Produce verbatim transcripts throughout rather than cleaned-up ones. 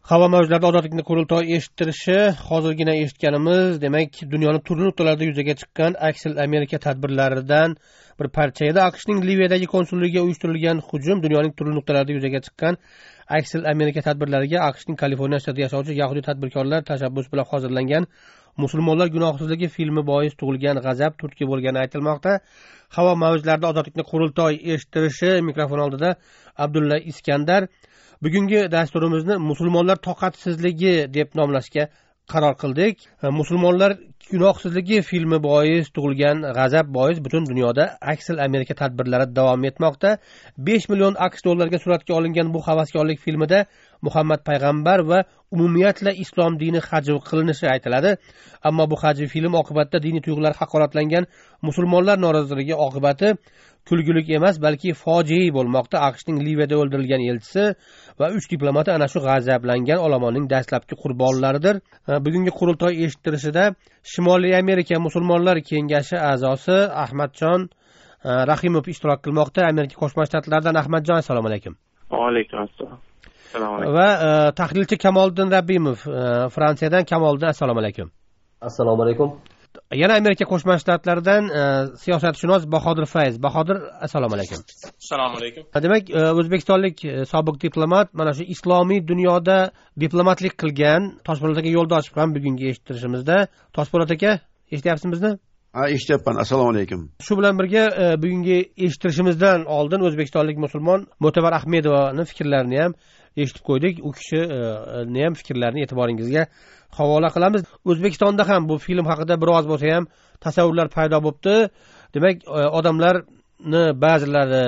Havo mavjlarida ozodlikni qurultoyi eshittirishi hozirgina eshitganimiz, demak, dunyoning turli nuqtalarida yuzaga chiqqan aksil Amerika tadbirlaridan bir parcha edi. AQShning Liviyadagi konsulligiga uyushtirilgan hujum dunyoning turli nuqtalarida yuzaga chiqqan aksil Amerika tadbirlariga AQShning Kaliforniya shtatida yashovchi yahudiy tadbirkorlar tashabbusi bilan hozirlangan Musulmonlar gunohsizligi filmi bois tug'ilgan g'azab turtki bo'lgani aytilmoqda. Havo mavjlarida ozodlikni qurultoyi eshittirishi mikrofon oldida Abdulla Iskandar. Bugungi dasturimizni musulmonlar toqatsizligi deb nomlashga qaror qildik. Musulmonlar gunohsizligi filmi bois tug'ilgan g'azab bois butun dunyoda aksil Amerika tadbirlari davom etmoqda. besh million AQSh dollarga suratga olingan bu havaskorlik filmida Muhammad payg'ambar va umumiyatla islom dini hajv qilinishi aytiladi. Ammo bu hajv film oqibatida diniy tuyg'ular haqoratlangan musulmonlar noroziligi oqibati kulgulik emas, balki fojia bo'lmoqda. AQShning Liviyada o'ldirilgan elchisi va uch diplomati ana shu g'azablangan olomonning dastlabki qurbonlaridir. Bugungi qurultoy eshittirishida Shimoliy Amerika musulmonlar kengashi a'zosi Ahmadjon Rahimov ishtirok qilmoqda. Amerika Qo'shma Shtatlaridan Ahmadjon, assalomu alaykum. Va alaykum assalom. Assalomu alaykum. Va tahlilchi Kamoliddin Rabbimov Fransiyadan. Kamoliddin, assalomu alaykum. Assalomu alaykum. Yana Amerika Qo'shma Shtatlaridan siyosatshunos Bahodir Fayz. Bahodir, assalomu alaykum. Assalomu alaykum. Demak, o'zbekistonlik sobiq diplomat mana shu islomiy dunyoda diplomatlik qilgan Toshpo'lat aka Yo'ldoshev ham bugungi eshittirishimizda. Toshpo'lat aka, eshityapsizmi? Ha, eshityapman. Assalomu alaykum. Shu bilan birga bugungi eshittirishimizdan oldin o'zbekistonlik musulmon Mo'tabar Ahmedovaning fikrlarini ham eshitib qo'ydik. U kishini ham fikrlarini e'tiboringizga havola qilamiz. O'zbekistonda ham bu film haqida biroz bo'lsa ham tasavvurlar paydo bo'libdi. Demak, odamlarni ba'zilari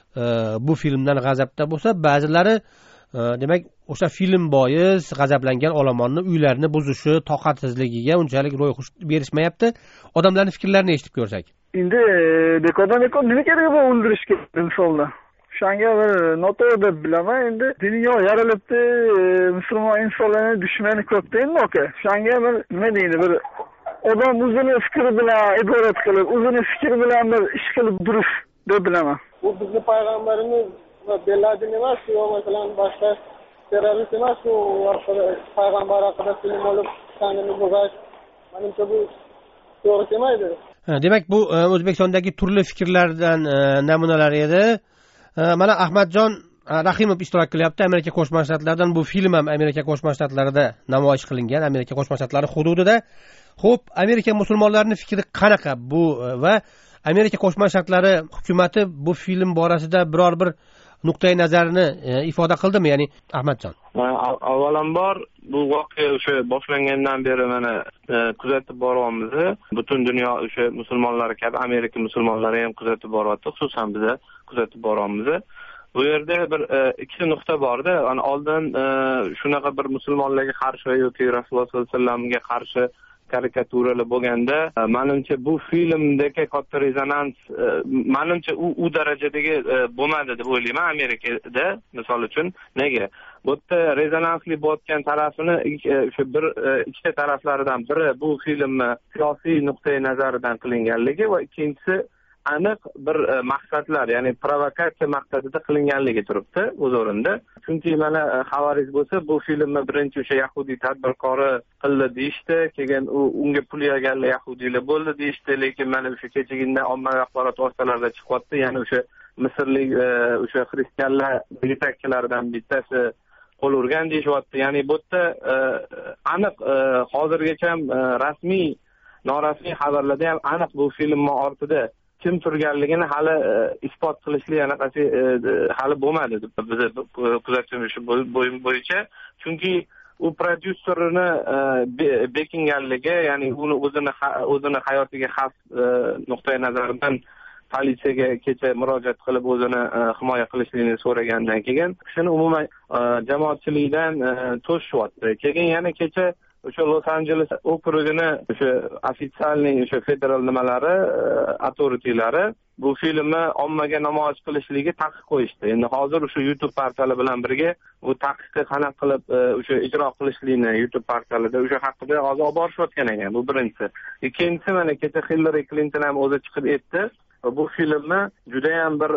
bu filmdan g'azabda bo'lsa, ba'zilari demak o'sha film bois g'azablangan olomonni uylarini buzishi, toqatsizligiga unchalik ro'yxat berishmayapti. Odamlarning fikrlarini eshitib ko'rsak. Endi bekordan bekor nima kerak bu o'ldirishga misolda? Shanga bir noto'g'ri deb bilaman. Endi dunyo yaralibdi, musulmon insonlarning dushmani ko'pda endi aka. Shanga bir nima deydi, bir odam o'zini fikri bilan iborat qilib, o'zini fikri bilan bir ish qilib turish deb bilaman. Bu bizning payg'ambarimiz va Beladin emas, yo masalan boshqa terrorist emas, u payg'ambar haqida film olib chiqqanini bo'g'ash. Menimcha bu to'g'ri kelmaydi. Demak, bu O'zbekistondagi turli fikrlardan namunalar edi. Mana Ahmadjon Rahimov ishtirok qilyapti. Amerika Qo'shma Shtatlaridan bu film ham Amerika Qo'shma Shtatlarida namoyish qilingan, Amerika Qo'shma Shtatlari hududida. Xo'p, Amerika musulmonlarining fikri qanaqa bu va Amerika Qo'shma Shtatlari hukumatı bu film borasida biror bir nuqtai nazarini ifoda qildimi, ya'ni Ahmadjon? Avvalambor bu voqea o'sha boshlangandan beri mana kuzatib boryapmiz. Butun dunyo o'sha musulmonlari kabi Amerika musulmonlari ham kuzatib boryapti, xususan biz kuzatib boryapmiz. Bu yerda bir ikkita nuqta borda. Ana oldin shunaqa bir musulmonlarga qarshi yoki Rasululloh sollallohu alayhi vasallamga qarshi karikaturalar bo'lganda, menimcha bu filmdagi katta rezonans menimcha u u darajadagi bo'lmadi deb o'ylayman Amerikada, misol uchun. Nega? Bu yerda rezonansli bo'layotgan tarafini o'sha bir ikkita taraflaridan biri bu filmni siyosiy nuqtai nazaridan qilinganligi va ikkinchisi aniq bir maqsadlar, ya'ni provokatsiya maqsadida qilinganligi turibdi o'z o'rinda. Chunki mana xabaringiz bo'lsa, bu filmni birinchi o'sha yahudiy tadbirkori qildi deyishdi, keyin u unga pul yig'ganlar yahudiylar bo'ldi deyishdi, lekin mana o'sha kechagina ommaviy axborot vositalarida chiqyapti, ya'ni o'sha misrlik o'sha xristianlar yetakchilaridan bittasi qo'l urgan deyishyapti. Ya'ni bu yerda aniq hozirgacha rasmiy norasmiy xabarlarda ham aniq bu filmning ortida kim turganligini hali isbot qilishli anaqasi hali bo'lmadi biz kuzatishimiz bo'yicha. Chunki u prodyuserini bekinganligi, ya'ni uni o'zini o'zini hayotiga xavf nuqtai nazaridan politsiyaga kecha murojaat qilib o'zini himoya qilishligini so'ragandan keyin shuni umuman jamoatchilikdan to'shyapti. Keyin yana kecha o'sha Los Angeles okrugini o'sha ofitsialniy o'sha federal nimalari autoritilari bu filmni ommaga namoyish qilishligi taqiq qo'yishdi. Endi hozir o'sha YouTube portali bilan birga bu taqiqni qanaqa qilib o'sha ijro qilishlikni YouTube portalida o'sha haqida hozir olib borishayotgan ekan. Bu birinchisi. Ikkinchisi, mana kecha Hillary Clinton ham o'zi chiqib aytdi. va bu filmni juda ham bir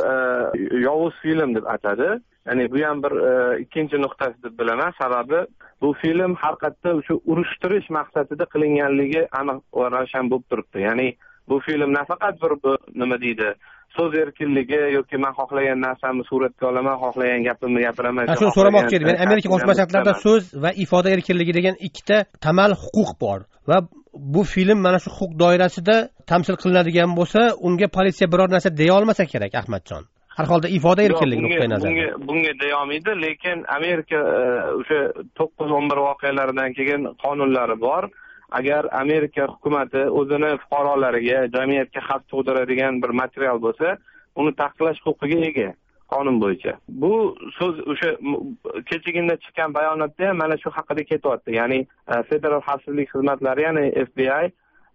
yovuz film deb atadi. Ya'ni bu ham bir ikkinchi nuqtasi deb bilaman. Sababi bu film haqiqatda o'sha urushtirish maqsadida qilinganligi aniq va ravshan bo'lib turibdi. Ya'ni bu film nafaqat bir nima deydi, so'z erkinligi yoki men xohlagan narsamni suratga olaman, xohlagan gapimni gapiraman. Shu so'ramoqchi edim. Men Amerika Qo'shma Shtatlarida so'z va ifoda erkinligi degan ikkita tamal huquq bor va bu film mana shu huquq doirasida tamsil qilinadigan bo'lsa, unga politsiya biror narsa deya olmasa kerak, Ahmadjon. Har holda ifoda erkinligi nuqtai nazaridan. Bunga bunga deya olmaydi, lekin Amerika o'sha to'qqiz o'n bir voqealaridan keyin qonunlari bor. Agar Amerika hukumati o'zini fuqarolariga, jamiyatga xavf tug'diradigan bir material bo'lsa, uni taqiqlash huquqiga ega qonun bo'yicha. Bu so'z o'sha kechagina chiqqan bayonotda ham mana shu haqida ketyapti. Ya'ni Federal xavfsizlik xizmatlari, ya'ni F B I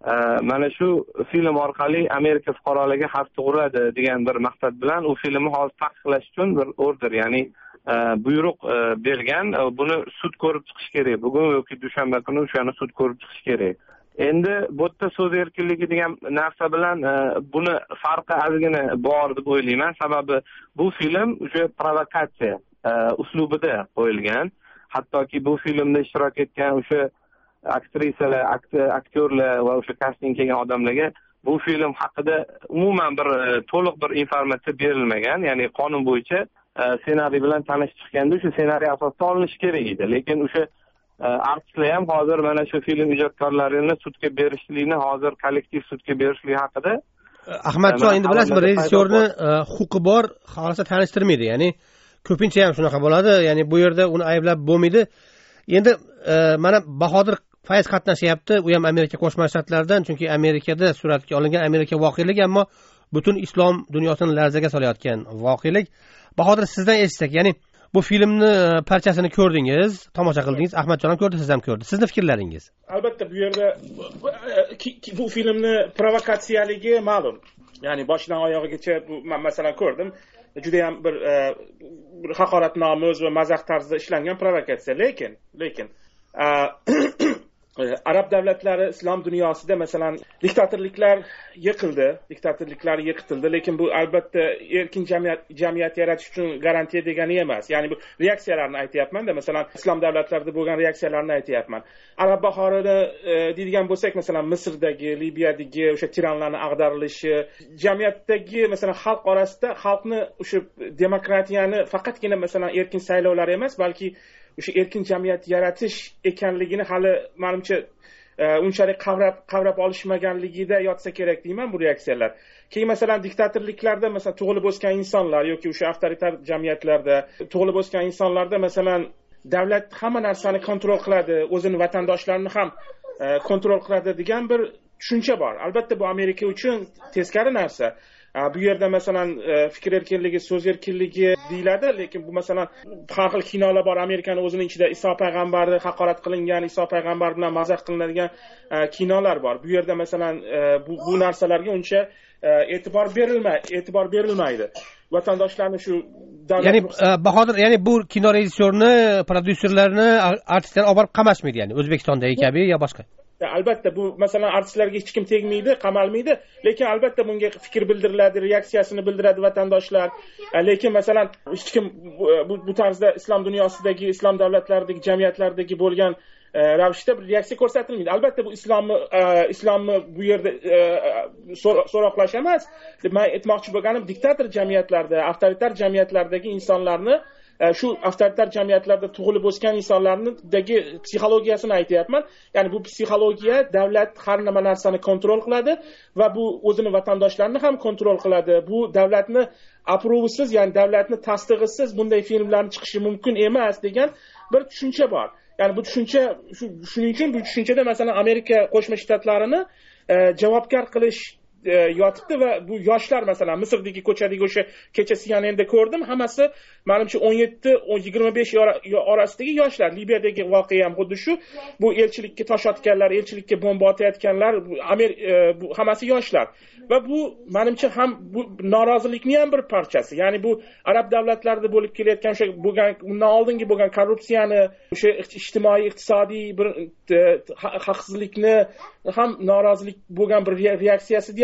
mana shu film orqali Amerika fuqarolariga xavf tug'diradi degan bir maqsad bilan u filmni hozir taqiqlash uchun bir order, ya'ni buyruq bergan. Buni sud ko'rib chiqish kerak. Bugun yoki dushanba kuni o'shani sud ko'rib chiqish kerak. Endi bu yerda so'z erkinligi degan narsa bilan buni farqi ozgina bor deb o'ylayman. Sababi bu film o'sha provokatsiya uslubida qo'yilgan. Hattoki bu filmda ishtirok etgan o'sha aktrisalar, aktyorlar va o'sha kasting kelgan odamlarga bu film haqida umuman bir to'liq bir informatsiya berilmagan. Ya'ni qonun bo'yicha ssenariy bilan tanish chiqqanda shu ssenariy asosida olinishi kerak edi. Lekin o'sha artistlar ham hozir mana shu film ijodkorlarini sudga berishlikni, hozir kollektiv sudga berishlik haqida. Ahmadjon, endi bilasizmi, rejissyorni huquqi bor, xohlasa tanishtirmaydi. Ya'ni ko'pincha ham shunaqa bo'ladi. Ya'ni bu yerda uni ayblab bo'lmaydi. Endi mana Bahodir Fayz qatnashyapti, u ham Amerika Qo'shma Shtatlaridan, chunki Amerikada suratga olingan Amerika voqealigi, ammo butun islom dunyosini larzaga solayotgan voqelik. Bahodir, sizdan eshitsak, ya'ni bu filmni parchasini ko'rdingiz, tomosha qildingiz, Ahmadjon ham ko'rdi, siz ham ko'rdi. Sizni fikrlaringiz? Albatta bu yerda bu filmni provokatsiyaligi ma'lum. Ya'ni boshidan oyog'igacha bu men masalan ko'rdim. Juda ham bir bir haqoratnomuz va mazax tarzida ishlangan provokatsiya. Lekin, lekin arab davlatlari islom dunyosida masalan diktatorliklar yiqildi, diktatorliklar yiqitildi, lekin bu albatta erkin jamiyat jamiyat yaratish uchun garantiya degani emas. Ya'ni bu reaksiyalarni aytayapman-da, masalan islom davlatlarida bo'lgan reaksiyalarni aytayapman. Arab bahorini e, deydigan bo'lsak, masalan Misrdagi, Libiyadagi o'sha tiranlarning ag'darilishi, jamiyatdagi masalan xalq orasida xalqni o'sha demokratiyani faqatgina masalan erkin saylovlar emas, balki o'sha erkin jamiyat yaratish ekanligini hali menimcha unchalik qavrab qavrab olishmaganligida yotsa kerak deyman bu reaksiyalar. Keyin masalan diktatorliklarda masalan tug'ilib o'sgan insonlar yoki o'sha avtoritar jamiyatlarda tug'ilib o'sgan insonlarda masalan davlat hamma narsani kontrol qiladi, o'zini vatandoshlarini ham kontrol qiladi degan bir tushuncha bor. Albatta bu Amerika uchun teskari narsa. Bu yerda masalan fikr erkinligi, so'z erkinligi deyiladi, lekin bu masalan har xil kinolar bor. Amerikaning o'zining ichida Iso payg'ambarni haqorat qilingan, Iso payg'ambar bilan mazax qilinadigan kinolar bor. Bu yerda masalan bu, bu narsalarga uncha e'tibor berilmaydi, e'tibor berilmaydi. Vatandoshlarni shu davlat, ya'ni Bahodir, ya'ni bu kino rejissyorni, prodyuserlarni, artistlarni olib borib qamashmaydi, ya'ni O'zbekistondagi kabi yo boshqa. Albatta bu masalan artistlarga hech kim tegmaydi, qamalmaydi, lekin albatta bunga fikr bildiriladi, reaksiyasini bildiradi vatandoshlar. Lekin masalan hech kim bu, bu tarzda islom dunyosidagi, islom davlatlaridagi, jamiyatlardagi bo'lgan ravishda bir reaksiya ko'rsatilmaydi. Albatta bu islomni islomni bu yerda so'roqlash emas. Men aytmoqchi bo'lganim diktator jamiyatlarda, avtoritar jamiyatlardagi insonlarni, shu avtoritar jamiyatlarda tug'ilib o'sgan insonlarningdagi psixologiyasini aytayapman. Ya'ni bu psixologiya davlat har nima narsani kontrol qiladi va bu o'zini vatandoshlarini ham kontrol qiladi. Bu davlatni aprovisiz, ya'ni davlatni tasdig'isiz bunday filmlarning chiqishi mumkin emas degan bir tushuncha bor. Ya'ni bu tushuncha shuning uchun bu tushunchada masalan Amerika Qo'shma Shtatlarini javobgar qilish yotibdi va bu yoshlar masalan Misrdagi ko'chadagi o'sha kecha C N N da ko'rdim, hammasi menimcha o'n yetti yigirma besh orasidagi yoshlar. Libiyadagi voqea ham xuddi shu. Bu elchilikka tosh otganlar, elchilikka bomba otayotganlar, bu hammasi yoshlar. Va bu menimcha ham bu norozilikning ham bir parchasi. Ya'ni bu arab davlatlarida bo'lib kelayotgan o'sha bo'lgan undan oldingi bo'lgan korrupsiyani, o'sha ijtimoiy iqtisodiy bir haqsizlikni ham norozilik bo'lgan bir reaksiyasi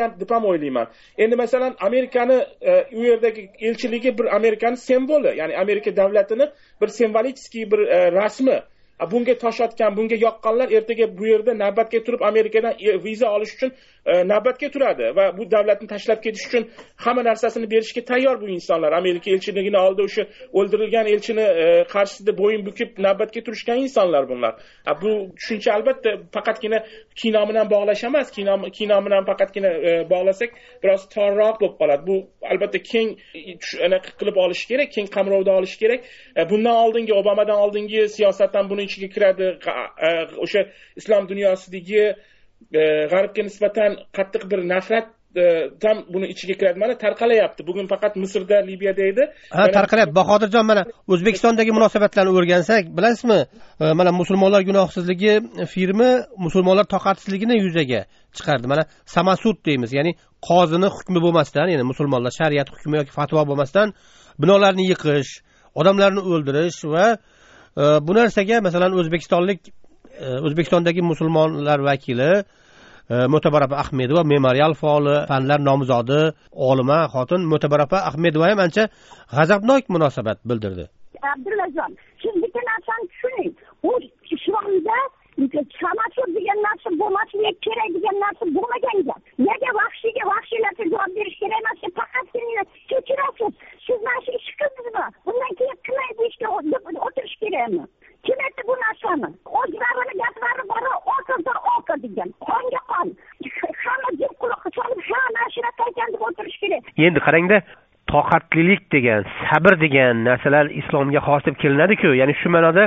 bo'lgan deb ham o'ylayman. Endi masalan Amerikani u yerdagi elchiligi bir Amerikani simvoli, ya'ni Amerika davlatini bir simvolik bir rasmi. Bunga tosh otgan, bunga yoqqanlar ertaga bu yerda navbatga turib Amerikadan viza olish uchun navbatga turadi va bu davlatni tashlab ketish uchun hamma narsasini berishga tayyor bu insonlar. Amerika elchiligini oldida o'sha o'ldirilgan elchini qarshisida bo'yin bukib navbatga turishgan insonlar bunlar. Bu tushuncha albatta faqatgina kino bilan bog'lash emas, kino kino bilan faqatgina bog'lasak biroz torroq bo'lib qoladi. Bu albatta keng anaqa qilib olish kerak, keng qamrovda olish kerak. Bundan oldingi Obamadan oldingi siyosatdan buni ichiga kiradi. O'sha islom dunyosidagi g'arbga nisbatan qattiq bir nafrat tam buni ichiga kiradi. Mana tarqalayapti. Bugun faqat Misrda, Liviyada edi. Ha, tarqalayapti. Bahodirjon, mana O'zbekistondagi munosabatlarni o'rgansak, bilasizmi? Mana musulmonlar gunohsizligi filmi musulmonlar toqatsizligini yuzaga chiqardi. Mana samasud deymiz, ya'ni qozini hukmi bo'lmasdan, ya'ni musulmonlar shariat hukmi yoki fatvo bo'lmasdan binolarni yiqish, odamlarni o'ldirish va bu narsaga masalan o'zbekistonlik O'zbekistondagi musulmonlar vakili Mo'tabaropa Ahmedova, memorial faoli, fanlar nomzodi, olima xotin Mo'tabaropa Ahmedova ham ancha g'azabnok munosabat bildirdi. Abdullajon, siz bitta narsani tushuning. U islomda samasud degan narsa bo'lmasligi kerak degan narsa bo'lmagan gap. Nega vahshiyga vahshiylarga javob berish kerak emas? Faqatgina kechirasiz. Siz mana shu ish qildingizmi? Bundan keyin qilmay deyishga o'tirish kerakmi? Kim aytdi bu narsani? O'zlarini gaplari bor, o'qirda o'qir degan. Qonga qon. Hamma jim quloq solib, ha, mana shu narsa ekan deb o'tirish kerak. Endi qarangda, toqatlilik degan, sabr degan narsalar islomga xos deb kelinadi-ku. Ya'ni shu ma'noda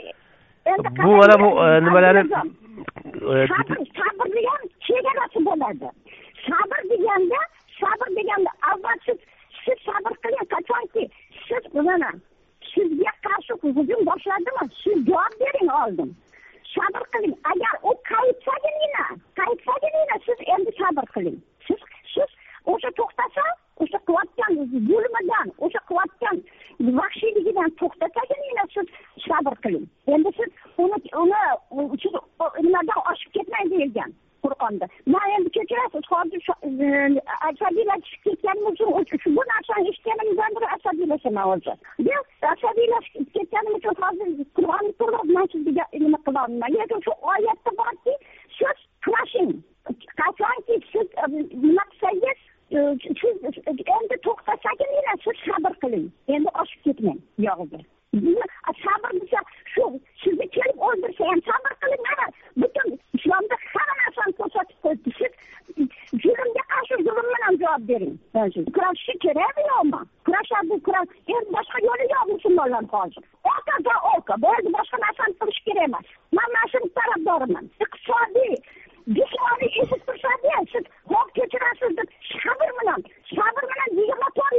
bu mana bu nimalarni sabr degan chegarasi bo'ladi. Sabr deganda, sabr deganda avval siz siz sabr qiling, qachonki siz mana sizga qarshi hujum boshladimi? Siz javob bering oldin. Sabr qiling. Agar u qaytsagina, qaytsagina siz endi sabr qiling. Siz siz o'sha to'xtasa, o'sha qilayotgan zulmidan, o'sha qilayotgan vahshiyligidan to'xtatagina siz sabr qiling. Endi siz uni uni siz nimadan oshib ketmang deyilgan Qur'onda. Men endi kechirasiz, hozir asabiylashib ketganim uchun bu narsani eshitganimdan beri asabiylashman hozir. Men asabiylashib ketganim uchun hozir Qur'onni to'liq men sizga nima qilolmayman. Lekin shu oyatda borki, siz kurashing. Qachonki siz nima qilsangiz, siz endi to'xtasagina siz sabr qiling. Endi oshib ketmang yog'iga. Sabr desa shu sizni kelib o'ldirsa ham sabr qiling. Mana butun islomda hamma narsani ko'rsatib qo'ydi. Siz zulmga qarshi zulm bilan javob bering. Kurashishga kerakmi yo'qmi? Kurashadi bu kurash. Endi boshqa yo'li yo'q musulmonlar hozir. O'qada o'qa, bo'ldi, boshqa narsani qilish kerak emas. Men mana shu tarafdoriman. Iqtisodiy jismoniy eshit tushadi, siz hop kechirasiz deb sabr bilan, sabr bilan yigirma to'rt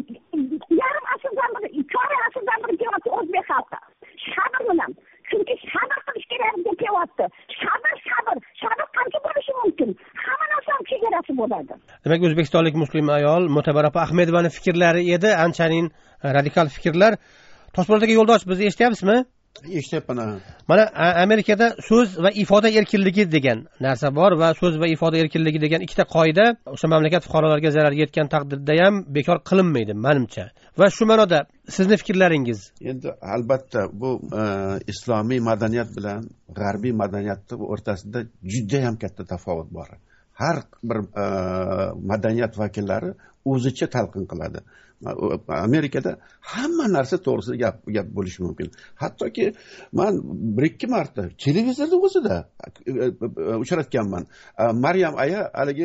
yarim asrdan beri, ikki asrdan beri kelyapti o'zbek xalqi. Sabr bilan. Chunki sabr qilish kerak deb kelyapti. Sabr, sabr, sabr qancha bo'lishi mumkin? Hamma narsani chegarasi bo'ladi. Demak, o'zbekistonlik muslim ayol Mo'tabaropa Ahmedovaning fikrlari edi, anchaning radikal fikrlar. Toshpo'latdagi yo'ldosh, bizni eshityapsizmi? Eshityapman. Mana Amerikada so'z va ifoda erkinligi degan narsa bor va so'z va ifoda erkinligi degan ikkita qoida o'sha mamlakat fuqarolariga zarar yetgan taqdirda ham bekor qilinmaydi, menimcha. Va shu ma'noda sizning fikrlaringiz? Endi albatta bu islomiy madaniyat bilan g'arbiy madaniyatning o'rtasida juda ham katta tafovut bor. Har bir madaniyat vakillari o'zicha talqin qiladi. Amerikada hamma narsa to'g'risida gap gap bo'lishi mumkin. Hattoki men bir ikki marta televizorda o'zida uchratganman. Maryam aya haligi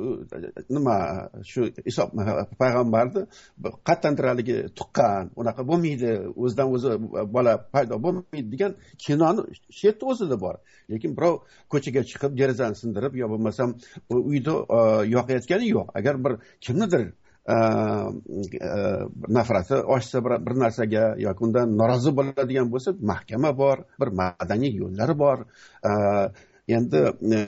nima shu Iso payg'ambarni qattandir haligi tuqqan, unaqa bo'lmaydi, o'zidan o'zi bola paydo bo'lmaydi degan kinoni shet o'zida bor. Lekin birov ko'chaga chiqib derazani sindirib yo bo'lmasam uyda yoqayotgani yo'q. Agar bir kimnidir nafrati oshsa bir narsaga yoki undan norozi bo'ladigan bo'lsa, mahkama bor, bir madaniy yo'llari bor. endi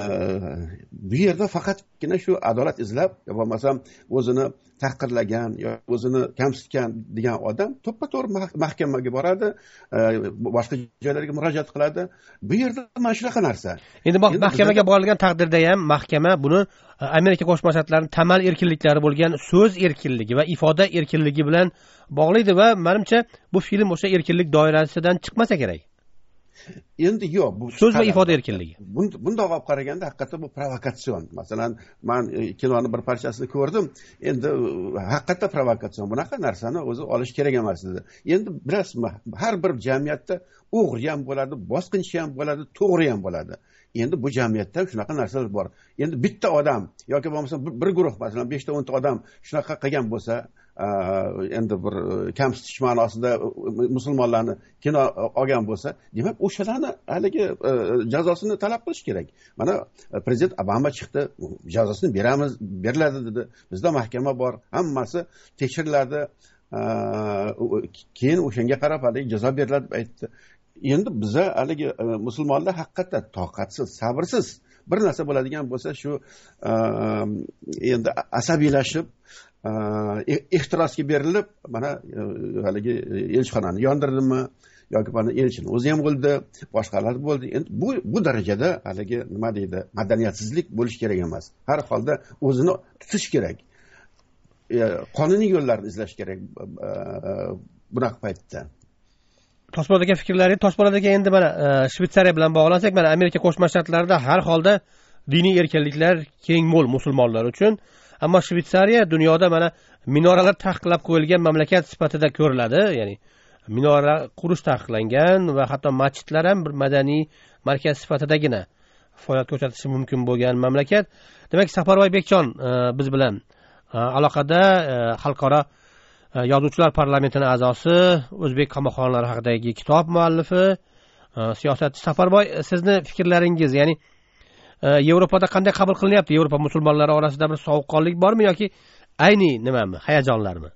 bu yerda faqatgina shu adolat izlab bo'lmasam o'zini tahqirlagan yoki o'zini kamsitgan degan odam to'ppa to'g'ri mahkamaga boradi, boshqa joylarga murojaat qiladi. Bu yerda mana shunaqa narsa. Endi mahkamaga borilgan taqdirda ham mahkama buni Amerika Qo'shma Shtatlarining tamal erkinliklari bo'lgan so'z erkinligi va ifoda erkinligi bilan bog'laydi va menimcha bu film o'sha erkinlik doirasidan chiqmasa kerak. Endi yo'q, bu so'z va ifoda erkinligi. Bundoq olib qaraganda haqiqatda bu provokatsion. Masalan, men kinoni bir parchasini ko'rdim. Endi haqiqatda provokatsion. Bunaqa narsani o'zi olish kerak emas edi. Endi bilasizmi, har bir jamiyatda o'g'ri ham bo'ladi, bosqinchi ham bo'ladi, to'g'ri ham bo'ladi. Endi bu jamiyatda shunaqa narsalar bor. Endi bitta odam yoki bo'lmasa bir guruh, masalan besh ta o'n ta odam shunaqa qilgan bo'lsa, endi bir kamsitish ma'nosida musulmonlarni kino olgan bo'lsa, demak o'shalarni haligi jazosini talab qilish kerak. Mana prezident Obama chiqdi, jazosini beramiz, beriladi dedi. Bizda mahkama bor, hammasi tekshiriladi. Keyin o'shanga qarab haligi jazo beriladi deb aytdi. Endi biza haligi musulmonlar haqiqatda toqatsiz, sabrsiz. Bir narsa bo'ladigan bo'lsa shu endi asabiylashib ehtirosga berilib, mana haligi elchixonani yondirdimi yoki mana elchini o'zi ham o'ldi, boshqalar bo'ldi. Endi bu bu darajada haligi nima deydi, madaniyatsizlik bo'lish kerak emas. Har holda o'zini tutish kerak. Qonuniy yo'llarni izlash kerak bunaqa paytda. Toshpo'rdagi fikrlaringiz, Toshpo'rdagi endi mana Shvetsariya bilan bog'lansak, mana Amerika Qo'shma Shtatlarida har holda diniy erkinliklar keng mo'l musulmonlar uchun, ammo Shvetsariya dunyoda mana minoralar taqiqlab qo'yilgan mamlakat sifatida ko'riladi, ya'ni minora qurish taqiqlangan va hatto masjidlar ham bir madaniy markaz sifatidagina faoliyat ko'rsatishi mumkin bo'lgan mamlakat. Demak, Safarboy Bekjon biz bilan aloqada, xalqaro yozuvchilar parlamentining a'zosi, o'zbek qamoqxonalari haqidagi kitob muallifi, siyosatchi. Safarboy, sizni fikrlaringiz, ya'ni Yevropada qanday qabul qilinyapti? Yevropa musulmonlari orasida bir sovuqqonlik bormi yoki ayni nimami, hayajonlarmi?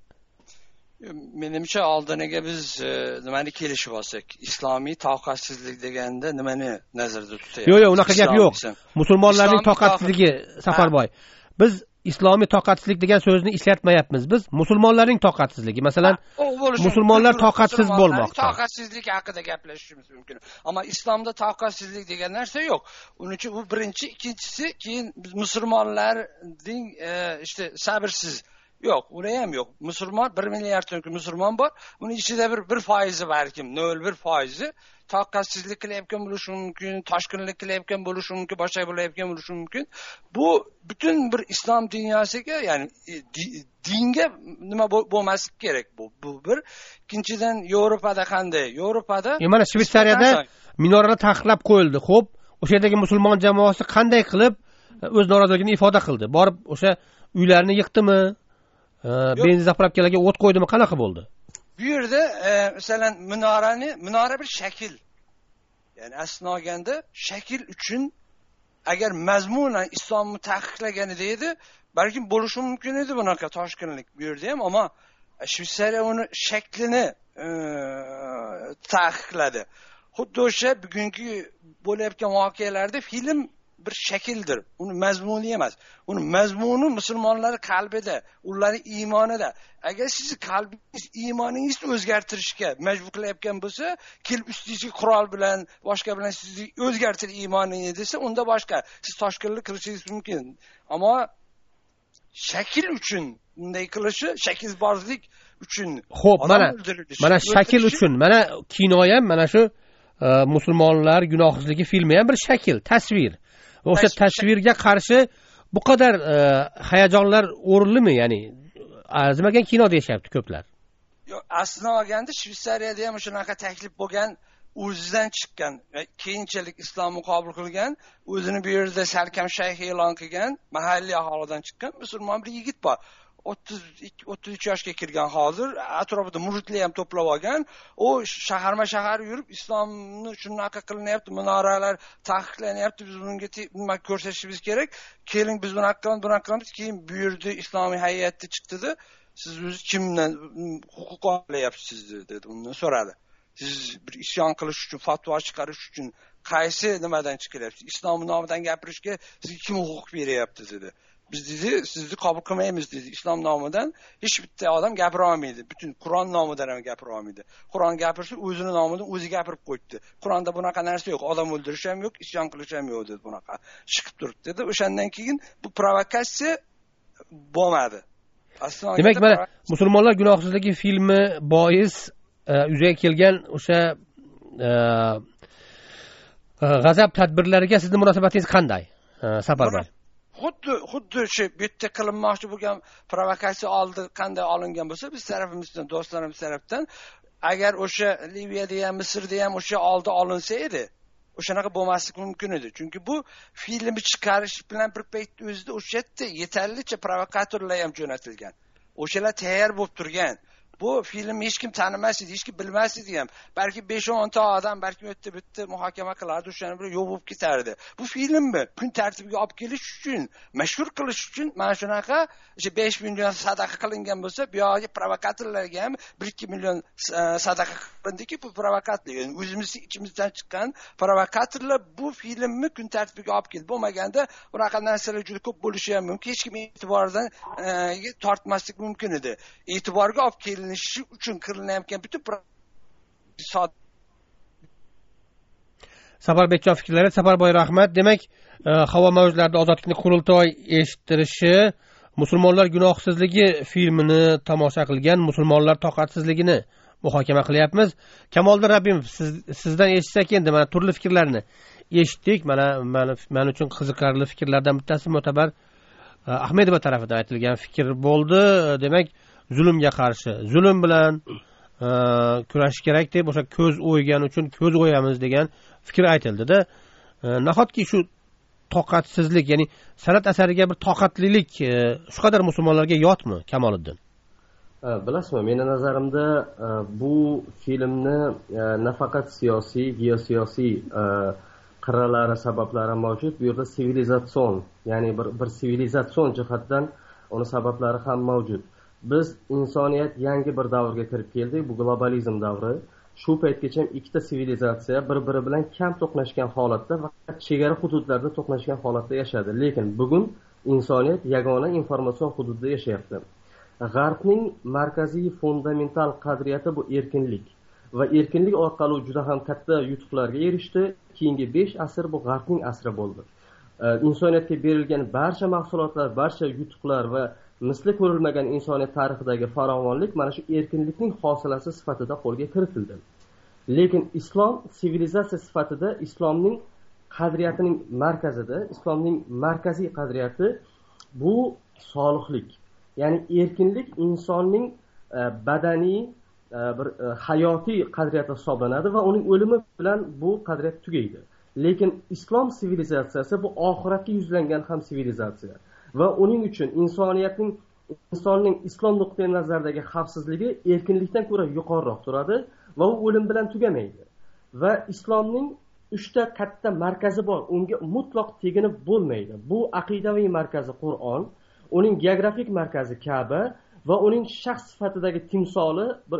Menimcha oldiniga biz nimani kelishib olsak, islomiy toqatsizlik deganda nimani nazarda tutayapmiz? Yo'q, yo'q, unaqa gap yo'q. Musulmonlarning toqatsizligi, Safarboy. Biz islomiy toqatsizlik degan so'zni ishlatmayapmiz. Biz musulmonlarning toqatsizligi. Masalan, musulmonlar toqatsiz bo'lmoqda. Toqatsizlik haqida gaplashishimiz mumkin. Ammo islomda toqatsizlik degan narsa yo'q. Uning uchun bu birinchi, ikkinchisi, keyin biz musulmonlarning işte sabrsiz yo'q, uni ham yo'q. Musulmon bir milliarddan musulmon bor. Uning ichida bir bir foizi balkim nol bir foizi toqatsizlik qilayotgan bo'lishi mumkin, toshqinlik qilayotgan bo'lishi mumkin, boshqa bo'layotgan bo'lishi mumkin. Bu butun bir islom dunyosiga, ya'ni dinga nima bo'lmasligi kerak bu. Bu bir. Ikkinchidan, Yevropada qanday? Yevropada mana Shvetsariyada minoralar taqiqlab qo'yildi. Xo'p, o'sha yerdagi musulmon jamoasi qanday qilib o'z noroziligini ifoda qildi? Borib o'sha uylarni yiqdimi? Benzin zapravkalarga o't qo'ydimi, qanaqa bo'ldi? Bu yerda masalan minorani, minora bir shakl. Ya'ni aslini olganda shakl uchun agar mazmunan islomni taqiqlaganida edi, balkim bo'lishi mumkin edi bunaqa toshqinlik bu yerda ham, ammo Shvetsariya uni shaklini taqiqladi. Xuddi o'sha bugungi bo'layotgan voqealarda film bir shakldir. Uni mazmuni emas. Uni mazmuni musulmonlar qalbida, ularning iymonida. Agar sizni qalbingiz, iymoningizni o'zgartirishga majbur qilayotgan bo'lsa, kelib ustingizga qurol bilan, boshqa bilan sizni o'zgartir iymoningizni desa, unda boshqa siz toshqinlik qilishingiz mumkin. Ammo shakl uchun bunday qilishi, shaklbozlik uchun. Xo'p, mana mana shakl uchun, mana kino ham mana shu musulmonlar gunohsizligi filmi ham bir shakl, tasvir. O'sha tasvirga qarshi bu qadar hayajonlar o'rinlimi, ya'ni arzimagan kino deyapti ko'plar. Yo'q, aslini olganda Shvetsariyada ham shunaqa taklif bo'lgan, o'zidan chiqqan, keyinchalik islomni qabul qilgan, o'zini bu yerda salkam shayx e'lon qilgan, mahalliy aholidan chiqqan musulmon bir yigit bor. o'ttiz ikki o'ttiz uch yoshga kirgan, hozir atrofida muridlar ham to'plab olgan. U shaharma-shahar yurib islomni shunaqa qilinyapti, minoralar taqiqlanyapti, biz bunga nima ko'rsatishimiz kerak. Keling biz bunaqa qilamiz, bunaqa qilamiz. Keyin bu yerda islomiy hay'atda chiqdi-da, siz o'zi kimdan huquq olyapsiz dedi, undan so'radi. siz bir isyon qilish uchun, fatvo chiqarish uchun qaysi nimadan chiqilyapsiz? Islom nomidan gapirishga sizga kim huquq beryapti dedi. Biz dedi, sizni qabul qilmaymiz dedi. Islom nomidan hech bitta odam gapira olmaydi. Butun Qur'on nomidan ham gapira olmaydi. Qur'on gapirsa o'zini nomidan o'zi gapirib qo'ydi. Qur'onda bunaqa narsa yo'q. Odam o'ldirish ham yo'q, isyon qilish ham yo'q dedi bunaqa. Chiqib turibdi dedi. O'shandan keyin bu provokatsiya bo'lmadi. Demak, mana musulmonlar gunohsizligi filmi bois yuzaga kelgan o'sha g'azab tadbirlariga sizning munosabatingiz qanday, Safarboy? Xuddi xuddi shu bu yerda qilinmoqchi bo'lgan provokatsiya oldi qanday olingan bo'lsa, biz tarafimizdan, do'stlarimiz tarafdan agar o'sha Liviyada ham, Misrda ham o'sha oldi olinsa edi, o'shanaqa bo'lmasligi mumkin edi. Chunki bu filmni chiqarish bilan bir paytda o'zida o'sha yerda yetarlicha provokatorlar ham jo'natilgan. O'shalar tayyor bo'lib turgan. Bu filmni hech kim tanimas edi, hech kim bilmas edi ham. Balki besh o'n ta odam balki o'tda bitta muhokama qilardi, o'shani bir yo'q bo'lib ketardi. Bu filmni kun tartibiga olib kelish uchun, mashhur qilish uchun mana shunaqa o'sha besh million sadaqa qilingan bo'lsa, bu yoqga provokatorlarga ham bir ikki million sadaqa qilindiki, bu provokatorlar. Yani o'zimiz ichimizdan chiqqan provokatorlar bu filmni kun tartibiga olib keldi. Bo'lmaganda bunaqa narsalar juda ko'p bo'lishi ham mumkin. Hech kim e'tibordan tortmaslik mumkin edi. E'tiborga olib kelinishi uchun qilinayotgan butun Safarbekjon fikrlari. Safarboy, rahmat. Demak, havo mavjlarida ozodlikni qurultoy eshittirishi musulmonlar gunohsizligi filmini tomosha qilgan musulmonlar toqatsizligini muhokama qilyapmiz. Kamoliddin Rabbimov, siz, sizdan eshitsak endi mana turli fikrlarni eshitdik. Mana men uchun qiziqarli fikrlardan bittasi Mo'tabar Ahmedova tarafidan aytilgan fikr bo'ldi. Demak, zulmga qarshi, zulm bilan kurashish kerak deb o'sha ko'z o'ygan uchun ko'z o'yamiz degan fikr aytildi-da. Nahotki shu toqatsizlik, ya'ni san'at asariga bir toqatlilik shu qadar musulmonlarga yotmi, Kamoliddin? Bilasizmi, meni nazarimda bu filmni nafaqat siyosiy, geosiyosiy qirralari, sabablari mavjud. Bu yerda sivilizatsion, ya'ni bir bir sivilizatsion jihatdan uni sabablari ham mavjud. Biz insoniyat yangi bir davrga kirib keldik. Bu globalizm davri. Shu paytgacha ikkita sivilizatsiya bir-biri bilan kam to'qnashgan holatda va chegara hududlarda to'qnashgan holatda yashadi. Lekin bugun insoniyat yagona informatsion hududda yashayapti. G'arbning markaziy fundamental qadriyati bu erkinlik va erkinlik orqali juda ham katta yutuqlarga erishdi. Keyingi besh asr bu G'arbning asri bo'ldi. Insoniyatga berilgan barcha mahsulotlar, barcha yutuqlar va misli ko'rilmagan insoniyat tarixidagi farovonlik mana shu erkinlikning hosilasi sifatida qo'lga kiritildi. Lekin islom sivilizatsiya sifatida islomning qadriyatining markazida, islomning markaziy qadriyati bu solihlik. Ya'ni erkinlik insonning badaniy bir hayotiy qadriyati hisoblanadi va uning o'limi bilan bu qadriyat tugaydi. Lekin islom sivilizatsiyasi bu oxiratga yuzlangan ham sivilizatsiya. Va uning uchun insoniyatning insonning islom nuqtai nazaridagi xavfsizligi erkinlikdan ko'ra yuqoriroq turadi va u o'lim bilan tugamaydi. Va islomning uchta katta markazi bor, unga mutlaq teginib bo'lmaydi. Bu aqidaviy markazi Qur'on, uning geografik markazi Ka'ba va uning shaxs sifatidagi timsoli bir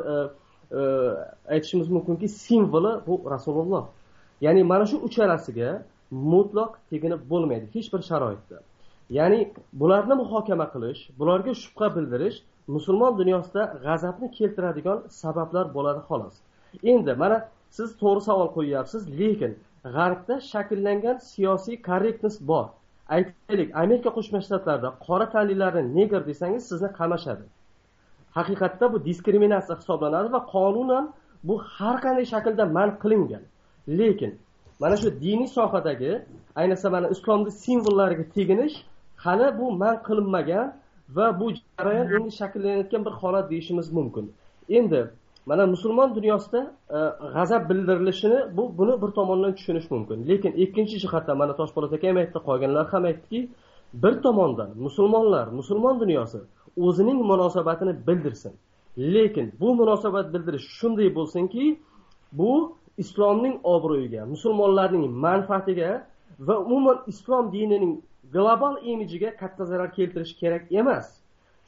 aytishimiz mumkinki simvoli bu Rasululloh. Ya'ni mana shu uchalasiga mutlaq teginib bo'lmaydi hech bir sharoitda. Ya'ni bularni muhokama qilish, bularga shubha bildirish musulmon dunyosida g'azabni keltiradigan sabablar bo'ladi xolos. Endi mana siz to'g'ri savol qo'yyapsiz, lekin G'arbda shakllangan siyosiy korrektness bor. Aytaylik, Amerika Qo'shma Shtatlarida qora tanlilarni neger desangiz sizni qamashadi. Haqiqatda bu diskriminatsiya hisoblanadi va qonunan bu har qanday shaklda man qilingan. Lekin mana shu diniy sohadagi, ayniqsa mana islomning simvollariga teginish hali bu man qilinmagan va bu jarayon endi shakllanayotgan bir holat deyishimiz mumkin. Endi mana musulmon dunyosida g'azab bildirilishini bu buni bir tomondan tushunish mumkin. Lekin ikkinchi jihatdan mana Toshpo'lat aka ham aytdi, qolganlar ham aytdiki, bir tomondan musulmonlar, musulmon dunyosi o'zining munosabatini bildirsin. Lekin bu munosabat bildirish shunday bo'lsinki, bu islomning obro'yiga, musulmonlarning manfaatiga va umuman islom dinining global imijiga katta zarar keltirish kerak emas.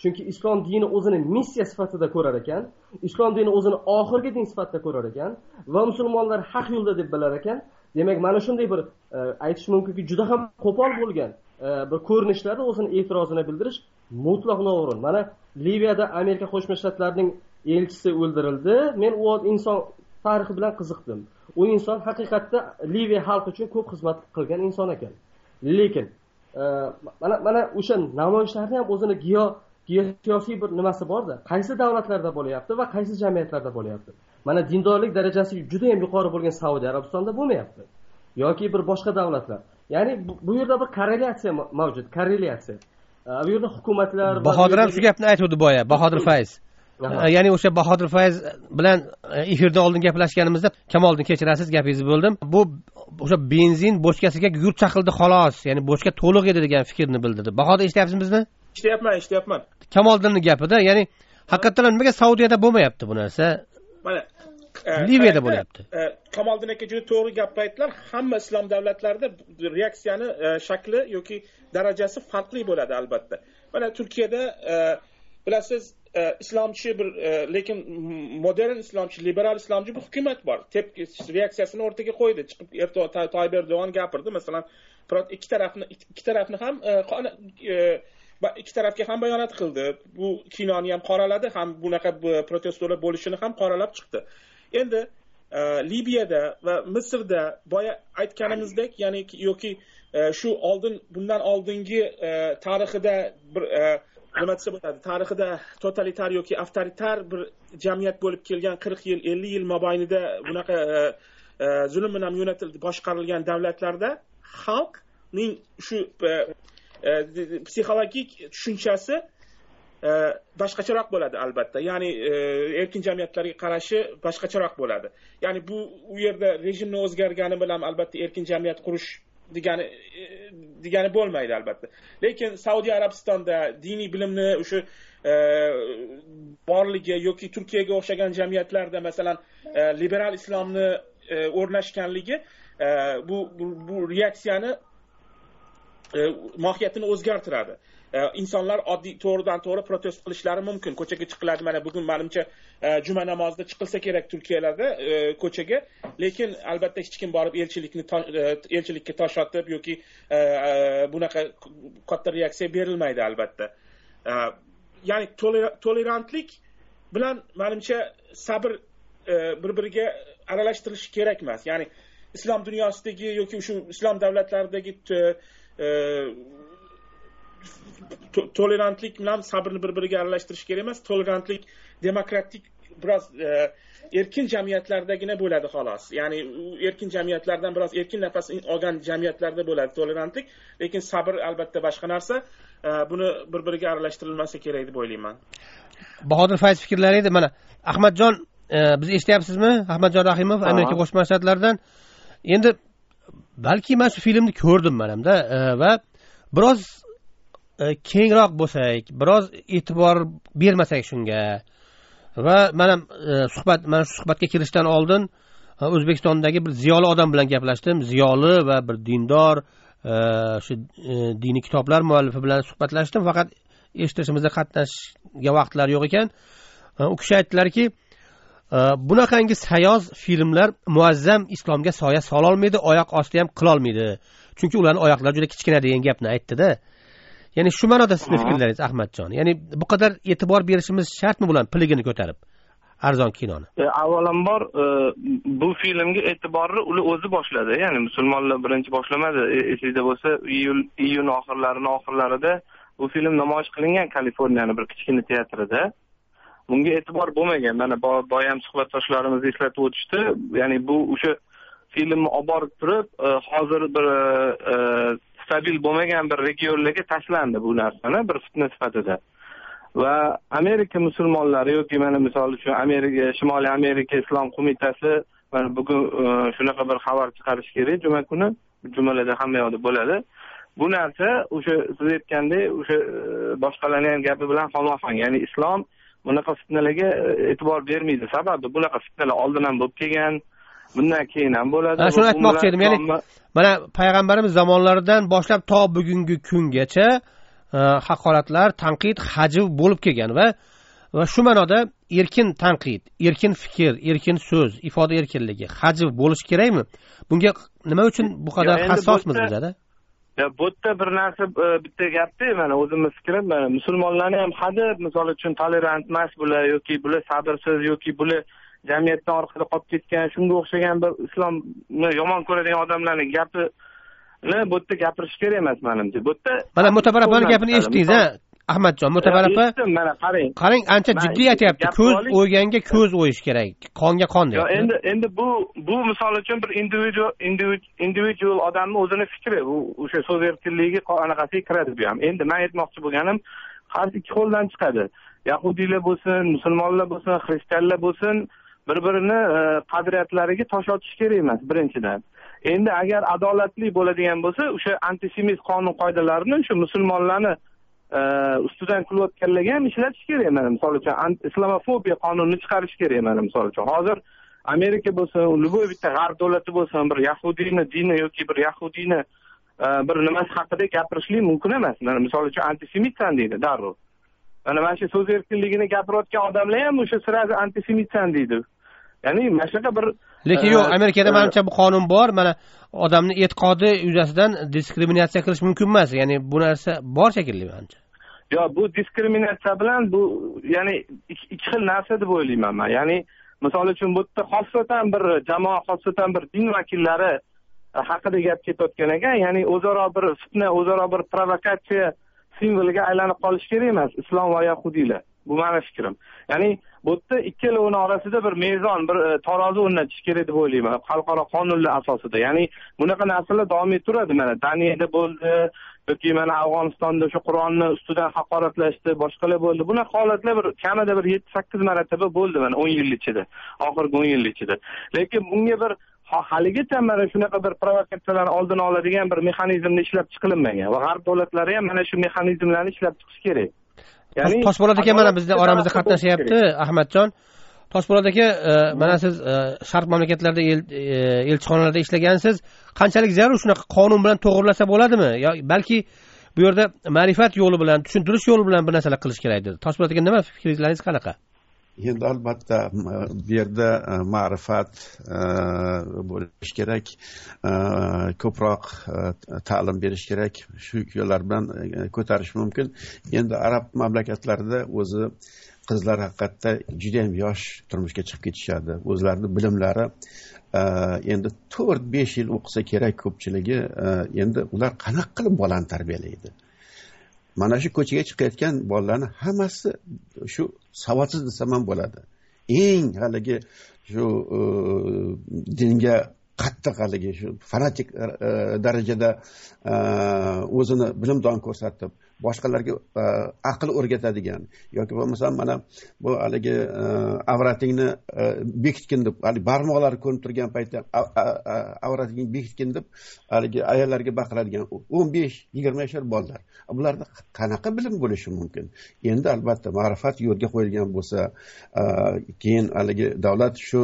chunki islom dini o'zini missiya sifatida ko'rar ekan, islom dini o'zini oxirgi din sifatida ko'rar ekan va musulmonlar haq yo'lda deb bilar ekan. Demak, mana shunday bir aytish mumkinki juda ham qo'pol bo'lgan bir ko'rinishlarda o'zini e'tirozini bildirish mutlaq noo'rin. Mana Liviyada Amerika Qo'shma Shtatlarining elchisi o'ldirildi. Men u inson tarixi bilan qiziqdim. U inson haqiqatda Liviya xalqi uchun ko'p xizmat qilgan inson ekan. Lekin mana mana o'sha namoyishlarning ham o'zini giyo geosiyosiy bir nimasi borda. Qaysi davlatlarda bo'lyapti va qaysi jamiyatlarda bo'lyapti? Mana dindorlik darajasi juda ham yuqori bo'lgan Saudiya Arabistonda bo'lmayapti yoki bir boshqa davlatlar. Ya'ni bu yerda bir korrelyatsiya mavjud, korrelyatsiya. Bu yerda hukumatlar Bahodir ham shu gapni aytdi boya, Bahodir Fayz. Ya'ni o'sha Bahodir Fayz bilan efirdan oldin gaplashganimizda, Kamoliddin kechirasiz, gapingizni bo'ldim. Bu o'sha benzin bochkasiga yurt chaqildi xolos, ya'ni bochka to'liq edi degan fikrni bildirdi. Bahodir eshityapsiz bizni? Eshityapman, eshityapman. Kamoliddinning gapida, ya'ni haqiqatan nimaga Saudiyada bo'lmayapti bu narsa? Mana Liviyada bo'lyapti. Kamoliddin aka juda to'g'ri gap aytdilar. Hamma islom davlatlarida reaksiyani shakli yoki darajasi farqli bo'ladi albatta. Mana Turkiyada bilasiz, islomchi bir lekin modern islomchi, liberal islomchi bir hukumat bor. Tepki reaksiyasini o'rtaga qo'ydi. Chiqib Tayyip Erdo'g'on gapirdi, masalan, ikki tarafni ikki tarafni ham ikki tarafga ham bayonot qildi. Bu kinoni ham qoraladi, ham bunaqa protestlar bo'lishini ham qoralab chiqdi. Endi Liviyada va Misrda boya aytganimizdek, ya'ni yoki shu oldin bundan oldingi tarixida bir nima desa bo'ladi, tarixida totalitar yoki avtoritar bir jamiyat bo'lib kelgan qirq yil, ellik yil mobaynida bunaqa zulm bilan yo'natilib boshqarilgan davlatlarda xalqning shu psixologik tushunchasi boshqacharoq bo'ladi albatta. Ya'ni erkin jamiyatlarga qarashi boshqacharoq bo'ladi. Ya'ni bu u yerda rejimni o'zgargani bilan albatta erkin jamiyat qurish degani degani bo'lmaydi albatta. Lekin Saudiya Arabistonda diniy bilimni o'sha borligi yoki Turkiyaga o'xshagan jamiyatlarda masalan liberal islomni o'rnashganligi bu bu reaksiyani mohiyatini o'zgartiradi. insonlar oddiy to'g'ridan to'g'ri protest qilishlari mumkin. Ko'chaga chiqiladi. Mana bugun menimcha juma namozida chiqilsa kerak Turkiyalarda ko'chaga, lekin albatta hech kim borib elchilikni elchilikka tosh otib yoki bunaqa katta reaksiya berilmaydi albatta. Ya'ni tolerantlik bilan menimcha sabr bir-biriga aralashtirilishi kerak emas. Ya'ni islom dunyosidagi yoki shu islom davlatlaridagi tolerantlik bilan sabrni bir-biriga aralashtirish kerak emas. Tolerantlik demokratik biroz erkin jamiyatlardagina bo'ladi xolos. Ya'ni erkin jamiyatlardan biroz erkin nafas olgan jamiyatlarda bo'ladi tolerantlik, lekin sabr albatta boshqa narsa. Buni bir-biriga aralashtirilmasa kerak deb o'ylayman. Bahodir Fayz fikrlari edi. Mana Ahmadjon, bizni eshityapsizmi? Ahmadjon Rahimov, Amerika Qo'shma Shtatlaridan. Endi balki men shu filmni ko'rdim menimda va biroz kengroq bo'lsak, biroz e'tibor bermasak shunga. Va men suhbat mana shu suhbatga kirishdan oldin O'zbekistondagi bir ziyoli odam bilan gaplashdim. Ziyoli va bir dindor shu diniy kitoblar muallifi bilan suhbatlashdim. Faqat eshitishimizda qatnashga vaqtlar yo'q ekan. U kishi aytdilarki, bunaqangi sayoz filmlar muazzam islomga soya sola olmaydi, oyoq osti ham qila olmaydi. Chunki ularning oyoqlari juda kichkina degan gapni aytdi-da. Ya'ni shu ma'noda sizning fikrlaringiz Ahmadjon. Ya'ni bu qadar e'tibor berishimiz shartmi bular piligini ko'tarib? Arzon kinoni. Avvalambor bu filmga e'tiborni ular o'zi boshladi. Ya'ni musulmonlar birinchi boshlamadi. Esingizda bo'lsa, iyul iyun oxirlarining oxirlarida bu film namoyish qilingan Kaliforniyaning bir kichkina teatrida. Bunga e'tibor bo'lmagan. Mana boyam suhbatdoshlarimiz eslatib o'tishdi. Ya'ni bu o'sha filmni olib borib turib, hozir bir stabil bo'lmagan bir regionlarga tashlandi bu narsani bir fitna sifatida. Va Amerika musulmonlari yoki mana misol uchun Amerika, Shimoliy Amerika Islom qo'mitasi mana bugun shunaqa bir xabar chiqarish kerak juma kuni. Jumalada hamma yoqda bo'ladi. Bu narsa o'sha siz aytgandek, o'sha boshqalarning ham gapi bilan xomxon. Ya'ni islom bunaqa fitnalarga e'tibor bermaydi. Sababi bunaqa fitnalar oldin ham bo'lib kelgan, bundan keyin ham bo'ladi. Ha, shuni aytmoqchi edim. Ya'ni mana payg'ambarimiz zamonlaridan boshlab to bugungi kungacha haqoratlar, tanqid hajv bo'lib kelgan va va shu ma'noda erkin tanqid, erkin fikr, erkin so'z, ifoda erkinligi hajv bo'lishi kerakmi? Bunga nima uchun bu qadar hassosmiz bizada? Ya bu yerda bir narsa bitta gapda mana o'zimni fikrim, mana musulmonlarni ham hadeb misol uchun tolerant emas bular yoki bular sabrsiz yoki bular jamiyatdan orqada qolib ketgan shunga o'xshagan bir islomni yomon ko'radigan odamlarning gapini bu yerda gapirish kerak emas menimcha. Bu yerda mana Mo'tabar opaning gapini eshitdingiz a Ahmadjon? Mo'tabar opa mana qarang qarang ancha jiddiy aytyapti, ko'z o'yganga ko'z o'yish kerak, qonga qon deyapti. endi endi bu bu misol uchun bir individual individual odamning o'zini fikri, u o'sha so'z erkinligiga anaqasiga kiradi bu ham. Endi men aytmoqchi bo'lganim har ikki qo'ldan chiqadi. Yahudiylar bo'lsin, musulmonlar bo'lsin, xristianlar bo'lsin, bir-birini qadriyatlariga tosh otish kerak emas birinchidan. Endi agar adolatli bo'ladigan bo'lsa, o'sha antisemit qonun qoidalarini o'sha musulmonlarni ustidan kulayotganlarga ham ishlatish kerak mana misol uchun islamofobiya qonunini chiqarish kerak mana misol uchun. Hozir Amerika bo'lsin, любой bitta g'arb davlati bo'lsin, bir yahudiyni dini yoki bir yahudiyni bir nimasi haqida gapirishlik mumkin emas. Mana misol uchun antisemitsan deydi darrov. Mana mana shu so'z erkinligini gapirayotgan odamlar ham o'sha sirazi antisemitsan deydi. Ya'ni mana shunaqa bir lekin yo'q, Amerikada menimcha bu qonun bor, mana odamni e'tiqodi yuzasidan diskriminatsiya qilish mumkin emas. Ya'ni bu narsa bor shekilli menimcha. Yo, bu diskriminatsiya bilan bu ya'ni ikki xil narsa deb o'ylayman men. Ya'ni misol uchun bu yerda xosatan bir jamoa, xosatan bir din vakillari haqida gap ketayotgan ekan, ya'ni o'zaro bir fitna, o'zaro bir provokatsiya simboliga aylanib qolish kerak emas islom va yahudiylar. Bu meni fikrim. Ya'ni bu yerda ikkalovini orasida bir mezon, bir tarozi o'rnatish kerak deb o'ylayman, xalqaro qonunlar asosida. Ya'ni bunaqa narsalar davom ettiradi. Mana Daniyada bo'ldi, yoki mana Afg'onistonda o'sha Qur'onni ustidan haqoratlashdi, boshqalar bo'ldi. Bunaqa holatlar bir kamida bir yetti sakkiz marotaba bo'ldi mana o'n yil ichida, oxirgi o'n yil ichida. Lekin bunga bir haligacha mana shunaqa bir provokatsiyalarni oldini oladigan bir mexanizmni ishlab chiqilmagan va g'arb davlatlari ham mana shu mexanizmlarni ishlab chiqish kerak. Ya'ni Toshpo'lat aka mana bizning oramizda qatnashyapti, Ahmadjon. Toshpo'lat aka, mana siz sharq mamlakatlarda elchixonalarda ishlagansiz. Qanchalik zarur shunaqa qonun bilan to'g'rilasa bo'ladimi? Yo balki bu yerda ma'rifat yo'li bilan, tushuntirish yo'li bilan bir narsalar qilish kerakdir. Toshpo'lat aka, nima fikringiz qanaqa? Endi albatta bu yerda ma'rifat bo'lish kerak, ko'proq ta'lim berish kerak, shu yo'llar bilan ko'tarish mumkin. Endi arab mamlakatlarida o'zi qizlar haqiqatda juda ham yosh turmushga chiqib ketishadi. O'zlarining bilimlari endi to'rt besh yil o'qisa kerak ko'pchiligi. Endi ular qanaqa qilib bolani tarbiyalaydi? Mana shu ko'chaga chiqayotgan bolalarning hammasi shu savodsiz desam ham bo'ladi. Eng haligi shu dinga qattiq haligi shu fanatik darajada o'zini bilimdon ko'rsatib, boshqalarga aql o'rgatadigan yoki bo'lmasa mana bu haligi avratingni bekitgin deb, hali barmoqlari ko'rinib turgan paytda avratingni bekitgin deb haligi ayollarga baqiradigan o'n besh yigirma yoshar bolalar. Bularda qanaqa bilim bo'lishi mumkin? Endi albatta ma'rifat yo'lga qo'yilgan bo'lsa, keyin haligi davlat shu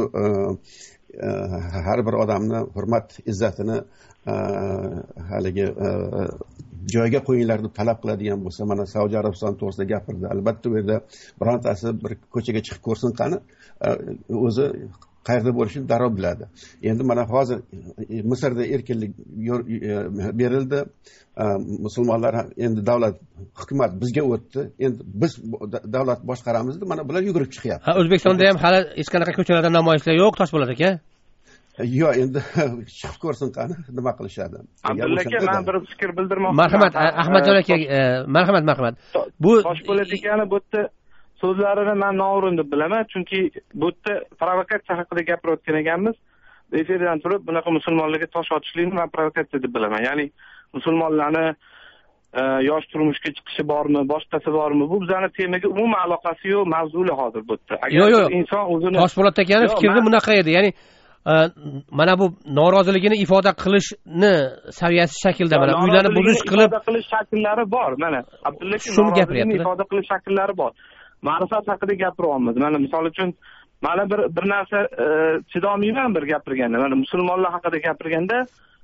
har bir odamni hurmat izzatini haligi joyga qo'yinglar deb talab qiladigan bo'lsa, mana Saudiya Arabistoni to'g'risida gapirdi. Albatta bu yerda birontasi bir ko'chaga chiqib ko'rsin qani, o'zi qayerda bo'lishini darrov biladi. Endi mana hozir Misrda erkinlik berildi. Musulmonlar endi davlat hukumat bizga o'tdi. Endi biz davlat boshqaramiz deb mana bular yugurib chiqyapti. Ha, O'zbekistonda ham hali hech qanaqa ko'chalarda namoyishlar yo'q, Toshpo'lat aka. Yo'q, endi chiqib ko'rsin qani, nima qilishadi. Abdulla aka, men bir fikr bildirmoqchiman. Marhamat, Ahmadjon aka, marhamat, marhamat. Bu Toshpo'lat akani bu yerda so'zlarini men noo'rin deb bilaman, chunki bu yerda provokatsiya haqida gapirayotgan ekanmiz. Efirdan turib bunaqa musulmonlarga tosh otishlikni men provokatsiya deb bilaman. Ya'ni musulmonlarni yosh turmushga chiqishi bormi, boshqasi bormi? Bu bizning temaga umuman aloqasi yo'q, mavzuli hozir bu yerda. Agar inson o'zini Toshpo'lat akaning fikri bunaqa edi. Ya'ni mana bu noroziligini ifoda qilishni saviyasi shaklda mana uylarni buzish qilib ifoda qilish shakllari bor. Mana Abdulla aka noroziligini ifoda qilish shakllari bor. Ma'rifat haqida gapiryapmiz. Mana misol uchun mana bir bir narsa chidamayman bir gapirganda. Mana musulmonlar haqida gapirganda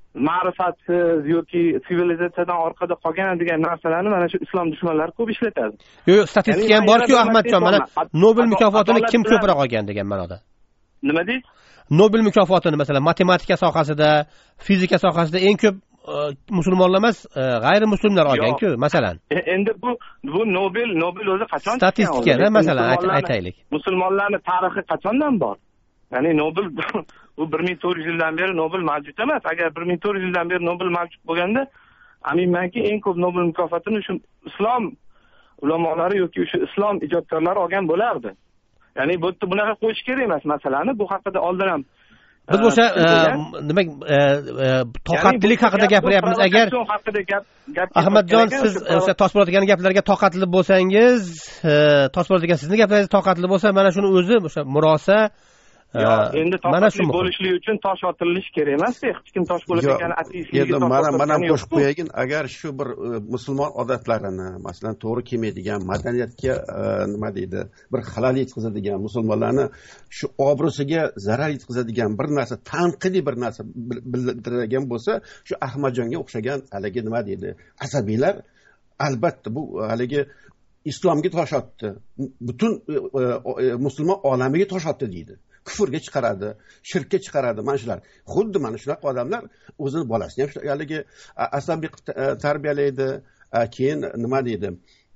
ma'rifatsiz yoki sivilizatsiyadan orqada qolgan degan narsalarni mana shu islom dushmanlari ko'p ishlatadi. Yo'q, yo'q, statistika ham bor-ku Ahmadjon, mana Nobel mukofotini kim ko'proq olgan degan ma'noda. Nima deysiz? Nobel mukofotini masalan matematika sohasida, fizika sohasida eng ko'p musulmonlar emas, g'ayrimuslimlar olgan-ku, masalan. Endi bu bu Nobel, Nobel o'zi qachon statistikada masalan aytaylik. Musulmonlarning tarixi qachondan bor? Ya'ni Nobel bu bir ming to'rt yuz yildan beri Nobel mavjud emas. Agar bir ming to'rt yuz yildan beri Nobel mavjud bo'lganda, aminmanki eng ko'p Nobel mukofotini shu islom ulamolari yoki shu islom ijodkorlari olgan bo'lardi. Ya'ni bu yerda bunaqa qo'yish kerak emas masalani. Bu haqida oldin ham biz o'sha demak toqatlilik haqida gapiryapmiz. Agar Ahmadjon siz o'sha Toshpo'lat degan gaplarga toqatli bo'lsangiz, Toshpo'lat degan sizning gaplaringiz toqatli bo'lsa, mana shuni o'zi o'sha murosa endi toqatli bo'lishlik uchun tosh otilishi kerak emas-da. Hech kim tosh bo'lar ekan ateistlikka. Endi mana mana qo'shib qo'yagin, agar shu bir musulmon odatlarini, masalan, to'g'ri kelmaydigan, madaniyatga nima deydi, bir xalal yetkazadigan, musulmonlarni shu obro'siga zarar yetkazadigan bir narsa, tanqidiy bir narsa bildiradigan bo'lsa, shu Ahmadjonga o'xshagan haligi nima deydi, asabiylar albatta bu haligi islomga tosh otdi, butun musulmon olamiga tosh otdi deydi. Kufrga chiqaradi, shirkka chiqaradi mana shular. Xuddi mana shunaqa odamlar o'zini bolasini ham haligi asabiy tarbiyalaydi, keyin nima deydi?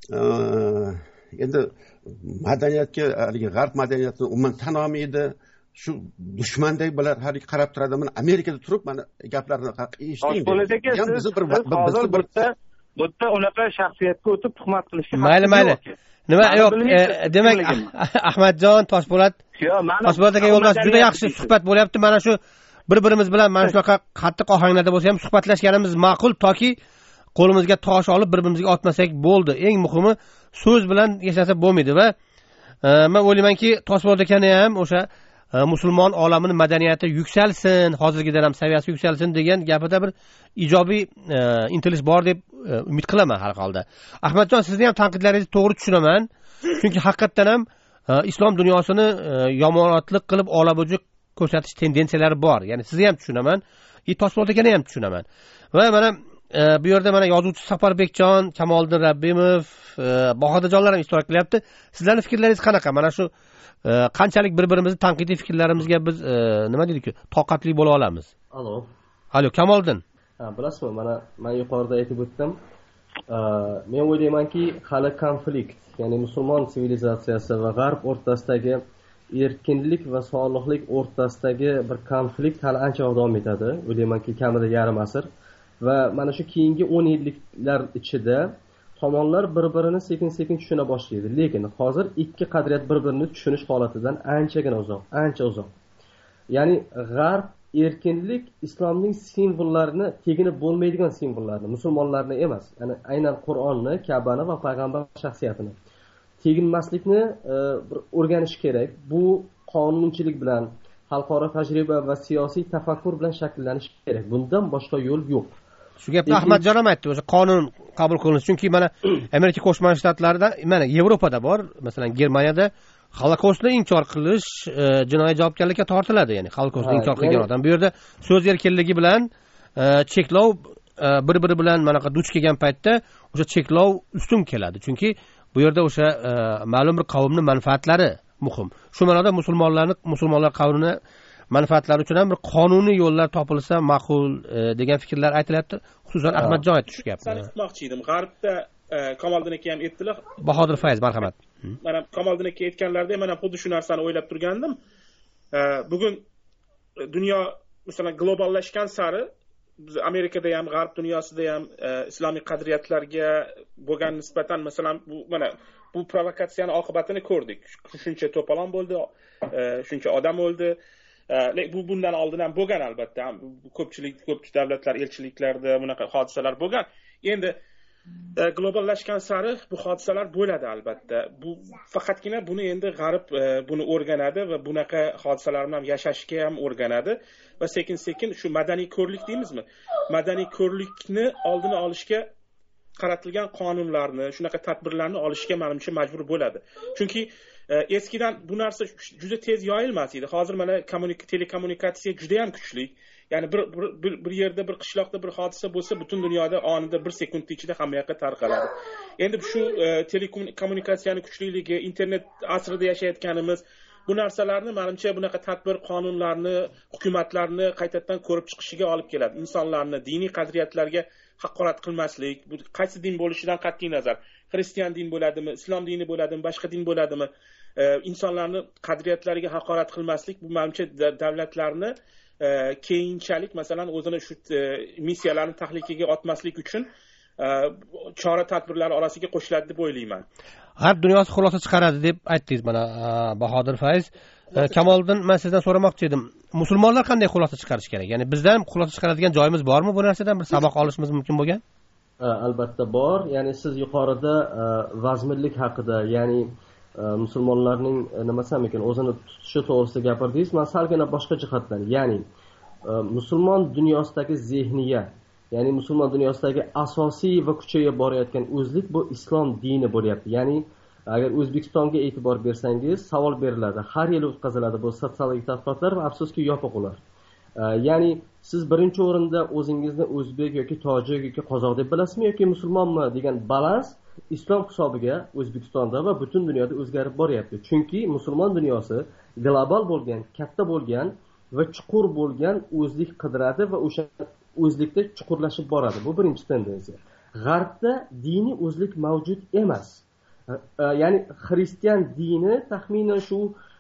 Endi madaniyatga, haligi g'arb madaniyatini umuman tan olmaydi. Shu dushmandek bular har qarab turadi. Mana Amerikada turib mana gaplarni eshitding. Bizni bir hozir bu yerda unaqa shaxsiyatga o'tib tuhmat qilishga mayli mayli. Nima yo'q, demak Ahmadjon, Toshpo'lat Toshpo'lat aka yo'ldosh juda yaxshi suhbat bo'lyapti. Mana shu bir-birimiz bilan mana shunaqa qattiq ohanglarda bo'lsa ham suhbatlashganimiz ma'qul, toki qo'limizga tosh olib bir-birimizga otmasak bo'ldi. Eng muhimi so'z bilan yashasa bo'lmaydi va men o'ylaymanki, Toshpo'lat akani ham o'sha musulmon olamining madaniyati yuksalsin, hozirgidan ham saviyasi yuksalsin degan gapida bir ijobiy intilish bor deb umid qilaman har holda. Ahmadjon, sizning ham tanqidlaringizni to'g'ri tushunaman. Chunki haqiqatan ham islom dunyosini yomonotlik qilib olabuji ko'rsatish tendensiyalari bor. Ya'ni sizni ham tushunaman, и Toshpo'lat akani ham tushunaman. Va mana bu yerda mana yozuvchi Safarbekjon, Kamoliddin Rabbimov, Bahodirjonlar ham ishtirok qilyapti. Sizlarning fikrlaringiz qanaqa? Mana shu qanchalik bir-birimizni tanqidiy fikrlarimizga biz nima deylik, toqatli bo'la olamiz? Alo. Alo, Kamoliddin. Ha, bilasizmi, mana men yuqorida aytib o'tdim. Men o'ylaymanki, hali konflikt, ya'ni musulmon sivilizatsiyasi va g'arb o'rtasidagi erkinlik va sog'liqlik o'rtasidagi bir konflikt hali ancha davom etadi. O'ylaymanki, kamida yarim asr va mana shu keyingi o'n yilliklar ichida tomonlar bir-birini sekin-sekin tushuna boshlaydi. Lekin hozir ikki qadriyat bir-birini tushunish holatidan anchagina uzoq, ancha uzoq. Ya'ni g'arb erkinlik islomning simvollarini, teginib bo'lmaydigan simvollarni, musulmonlarni emas, ya'ni aynan Qur'onni, Ka'bani va payg'ambar shaxsiyatini teginmaslikni bir o'rganish kerak. Bu qonunchilik bilan, xalqaro tajriba va siyosiy tafakkur bilan shakllanishi kerak. Bundan boshqa yo'l yo'q. Shu gapni Ahmadjon ham aytdi, o'sha qonun qabul qilinishi. Chunki mana Amerika Qo'shma Shtatlarida, mana Yevropada bor, masalan Germaniyada Holokaustni inkor qilish jinoiy javobgarlikka tortiladi, ya'ni Holokaustni inkor qilgan odam. Bu yerda so'z erkinligi bilan cheklov bir-biri bilan manaqa duch kelgan paytda o'sha cheklov ustun keladi. Chunki bu yerda o'sha ma'lum bir qavmning manfaatlari muhim. Shu ma'noda musulmonlarning musulmonlar qavmini manfaatlari uchun ham bir qonuniy yo'llar topilsa ma'qul degan fikrlar aytilyapti. Xususan Ahmadjon aytdi shu gapni. Sani aytmoqchi edim. G'arbda Kamoliddin aka ham aytdilar. Bahodir Fayz, marhamat. Mana Kamoliddin aka aytganlaridek men ham xuddi shu narsani o'ylab turgandim. Bugun dunyo masalan globallashgan sari biz Amerikada ham, g'arb dunyosida ham islomiy qadriyatlarga bo'lgan nisbatan masalan bu mana bu provokatsiyani oqibatini ko'rdik. Shuncha to'polon bo'ldi, shuncha odam o'ldi. Bu bundan oldin ham bo'lgan albatta. Ko'pchilik ko'p davlatlar elchiliklarda bunaqa hodisalar bo'lgan. Endi globallashgan sari bu hodisalar bo'ladi albatta. Bu faqatgina buni endi g'arb buni o'rganadi va bunaqa hodisalar bilan yashashga ham o'rganadi va sekin-sekin shu madaniy ko'rlik deymizmi? Madaniy ko'rlikni oldini olishga qaratilgan qonunlarni, shunaqa tadbirlarni olishga menimcha majbur bo'ladi. Chunki eskidan bu narsa juda tez yoyilmas edi. Hozir mana telekommunikatsiya juda ham kuchli. Ya'ni bir, bir bir yerda bir qishloqda bir hodisa bo'lsa, butun dunyoda onida bir sekund ichida hamma yoqqa tarqaladi. Endi shu telekommunikatsiyani kuchliligi, internet asrida yashayotganimiz bu narsalarni menimcha bunaqa tadbir qonunlarni, hukumatlarni qaytadan ko'rib chiqishiga olib keladi. Insonlarni diniy qadriyatlarga haqorat qilmaslik, bu qaysi din bo'lishidan qat'iy nazar, xristian din bo'ladimi, islom dini bo'ladimi, boshqa din bo'ladimi, insonlarni qadriyatlariga haqorat qilmaslik bu menimcha davlatlarni keyinchalik masalan o'zini shu missiyalarni tahlikaga otmaslik uchun chora tadbirlar orasiga qo'shiladi deb o'ylayman. G'arb dunyosi xulosa chiqaradi deb aytdingiz mana Bahodir Fayz. Kamoliddin, men sizdan so'ramoqchi edim. Musulmonlar qanday xulosa chiqarish kerak? Ya'ni bizdan ham xulosa chiqaradigan joyimiz bormi bu narsadan? Bir saboq olishimiz mumkin bo'lgan? Albatta bor. Ya'ni siz yuqorida vazminlik haqida, ya'ni musulmonlarning nima desam ekan, o'zini tutishi to'g'risida gapirdingiz. Men salgina boshqa jihatdan, ya'ni musulmon dunyosidagi zehniyat, ya'ni musulmon dunyosidagi asosiy va kuchayib borayotgan o'zlik bu islom dini bo'lyapti. Ya'ni agar O'zbekistonga e'tibor bersangiz, savol beriladi. Har yil o'tkaziladi bu sotsiologik tadqiqotlar va afsuski yopiq ular. Ya'ni siz birinchi o'rinda o'zingizni o'zbek yoki tojik yoki qozoq deb bilasizmi yoki musulmonmi degan balans islom hisobiga O'zbekistonda va butun dunyoda o'zgarib boryapti. Chunki musulmon dunyosi global bo'lgan, katta bo'lgan va chuqur bo'lgan o'zlik qidiradi va o'sha o'zlikda chuqurlashib boradi. Bu birinchi tendensiya. G'arbda diniy o'zlik mavjud emas. Ya'ni xristian dini taxminan shu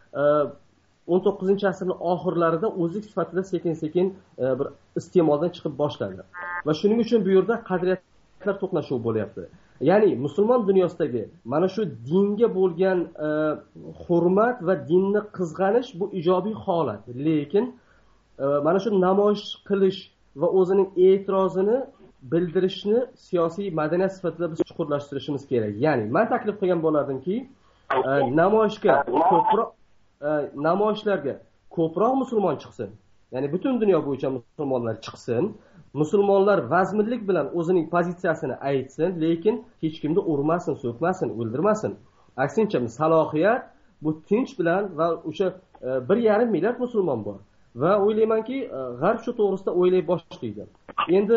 o'n to'qqizinchi asrning oxirlarida o'zlik sifatida sekin-sekin bir iste'moldan chiqib boshladi. Va shuning uchun bu yerda qadriyatlar to'qnashuvi bo'lyapti. Ya'ni musulmon dunyosidagi mana shu dinga bo'lgan hurmat va dinni qizg'anish bu ijobiy holat. Lekin mana shu namoyish qilish va o'zining e'tirozini bildirishni siyosiy madaniyat sifatida biz chuqurlashtirishimiz kerak. Ya'ni men taklif qilgan bo'lardimki, namoyishga ko'proq namoyishlarga ko'proq musulmon chiqsin. Ya'ni butun dunyo bo'yicha musulmonlar chiqsin. Musulmonlar vazminlik bilan o'zining pozitsiyasini aytsin, lekin hech kimni urmasin, so'kmasin, o'ldirmasin. Aksincha, salohiyat bu tinch bilan va o'sha bir yarim milliard musulmon bor. Va o'ylaymanki, g'arb shu to'g'risida o'ylay boshlaydi. Endi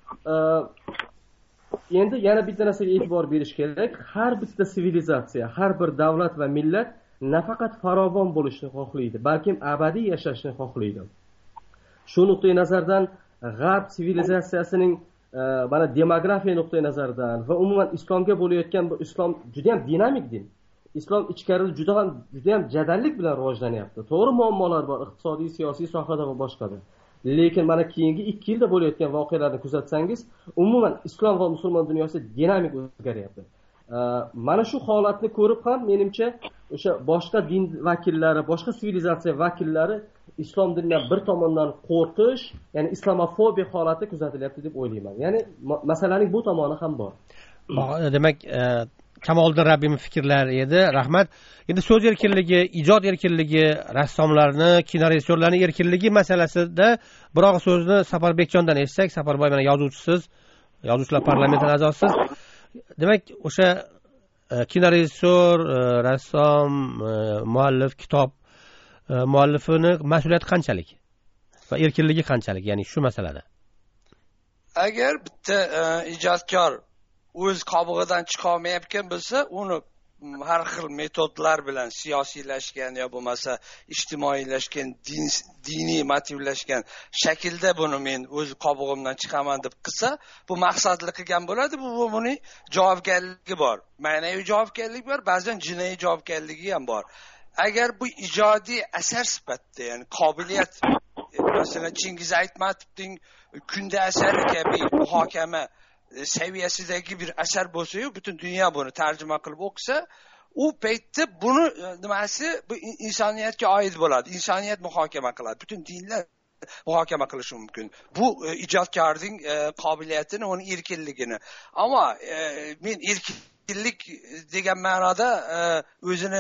endi yana bitta narsaga e'tibor berish kerak. Har bitta sivilizatsiya, har bir davlat va millat nafaqat farovon bo'lishni xohlaydi, balki abadiy yashashni xohlaydi. Shu nuqtai nazardan g'arb sivilizatsiyasining mana demografiya nuqtai nazaridan va umuman islomga bo'layotgan bu islom juda ham dinamik din. Islom ichkarida juda ham juda ham jadallik bilan rivojlanyapti. To'g'ri muammolar bor iqtisodiy, siyosiy sohada va boshqada. Lekin mana keyingi ikki yilda bo'layotgan voqealarni kuzatsangiz, umuman islom va musulmon dunyosi dinamik o'zgaryapti. Mana shu holatni ko'rib ham menimcha o'sha boshqa din vakillari, boshqa sivilizatsiya vakillari islom dinidan bir tomondan qo'rqish, ya'ni islamofobiya holati kuzatilyapti deb o'ylayman. Ya'ni masalaning bu tomoni ham bor. Demak, Kamoliddin Rabbimov fikrlari edi. Rahmat. Endi so'z erkinligi, ijod erkinligi, rassomlarni, kinorejissyorlarning erkinligi masalasida biroq so'zni Safarbekjondan eshitsak, Safarboy mana yozuvchisiz, yozuvchilar parlamenti a'zosiz. Demak, o'sha kinorejissyor, rassom, muallif, kitob muallifini mas'uliyati qanchalik va erkinligi qanchalik, ya'ni shu masalada? Agar bitta ijodkor o'z qobig'idan chiqa olmayotgan bo'lsa, uni har xil metodlar bilan siyosiylashgan yo bo'lmasa ijtimoiylashgan, din, diniy motivlashgan shaklda buni men o'z qobig'imdan chiqaman deb qilsa, bu maqsadli qilgan bo'ladi. Bu buning javobgarligi bor. Ma'naviy javobgarlik bor, ba'zan jinoiy javobgarligi ham bor. Agar bu ijodiy asar sifatida, ya'ni qobiliyat, masalan Chingiz Aytmatovning kunda asari kabi muhokama saviyasidagi bir asar bo'lsa-yu, butun dunyo buni tarjima qilib o'qisa, u paytda buni nimasi bu insoniyatga oid bo'ladi. Insoniyat muhokama qiladi. Butun dinlar muhokama qilishi mumkin. Bu ijodkorning qobiliyatini, uning erkinligini. Ammo men erkinlik degan ma'noda o'zini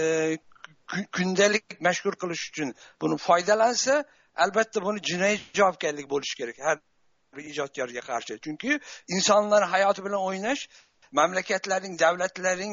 kundalik mashhur qilish uchun buni foydalansa, albatta buni jinoiy javobgarlik bo'lishi kerak har bir ijodkorga qarshi. Chunki insonlar hayoti bilan o'ynash mamlakatlarning, davlatlarning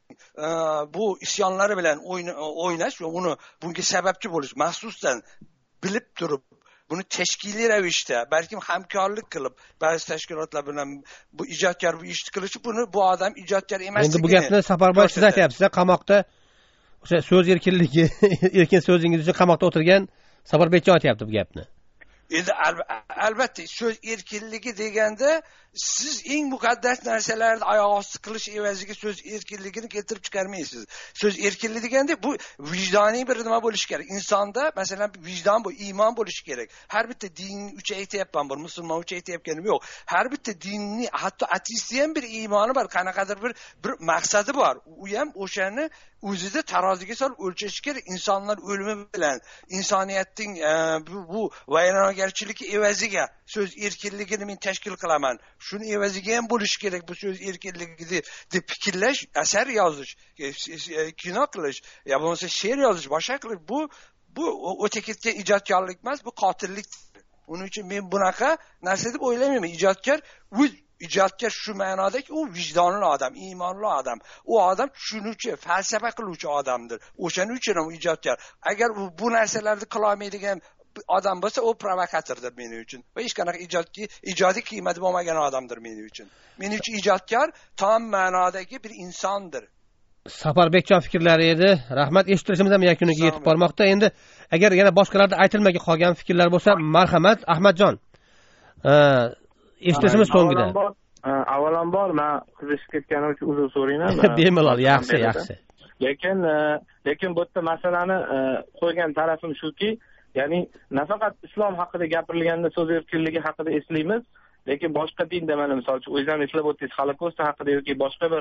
bu isyonlari bilan o'ynash va uni bunga sababchi bo'lish, maxsusdan bilib turib buni tashkiliy ravishda balkim hamkorlik qilib ba'zi tashkilotlar bilan bu ijodkor bu ishni qilishi, buni bu odam ijodkor emas. Endi bu gapni Safarboy siz aytyapsiz, qamoqda o'sha so'z erkinligi, erkin so'zingiz uchun qamoqda o'tirgan Safarbekjon aytyapti bu gapni. Endi albatta so'z erkinligi deganda siz eng muqaddas narsalarni oyoq osti qilish evaziga so'z erkinligini keltirib chiqarmaysiz. So'z erkinligi deganda bu vijdoniy bir nima bo'lishi kerak. Insonda masalan vijdon bu, iymon bo'lishi kerak. Har bitta dinni uch aytayapman, bir musulmon uch aytayotganim yo'q. Har bitta dinni, hatto ateistning ham bir iymoni bor, qanaqadir bir bir maqsadi bor. U ham o'shani o'zida taroziga solib o'lchash kerak. Insonlar o'limi bilan insoniyatning bu, bu vayronagarchilik evaziga so'z erkinligini men tashkil qilaman, shuni evaziga ham bo'lishi kerak bu so'z erkinligi deb fikrlash, asar yozish, kino qilish, yo bo'lmasa she'r yozish, boshqa qilish, bu bu o'ta ketgan ijodkorlik emas, bu qotillik. Uning uchun men bunaqa narsa deb o'ylamayman. Ijodkor o'z ijodkor shu ma'nodaki u vijdonli odam, iymonli odam. U odam tushunuvchi, falsafa qiluvchi odamdir. O'shaning uchun ham ijodkor. Agar u bu narsalarni qila olmaydigan odam bo'lsa, u provokatordir mening uchun. Va hech qanaqa ijodki, ijodiy qiymati bo'lmagan odamdir mening uchun. Mening uchun ijodkor tom ma'nodagi bir insondir. Safarbekjon fikrlari edi. Rahmat, eshittirishimiz ham yakuniga yetib bormoqda. Endi agar yana boshqalarda aytilmagan qolgan fikrlar bo'lsa, marhamat Ahmadjon. Eshittirishimiz so'ngida. Avvalambor men qizishib ketganim uchun uzr so'rayman. Bemalol, yaxshi, yaxshi. Lekin lekin bu yerda masalani qo'ygan tarafim shuki, ya'ni nafaqat islom haqida gapirilganda so'z erkinligi haqida eslaymiz, lekin boshqa dinda mana misol uchun o'zingizam eslab o'tdingiz, Holokost haqida yoki boshqa bir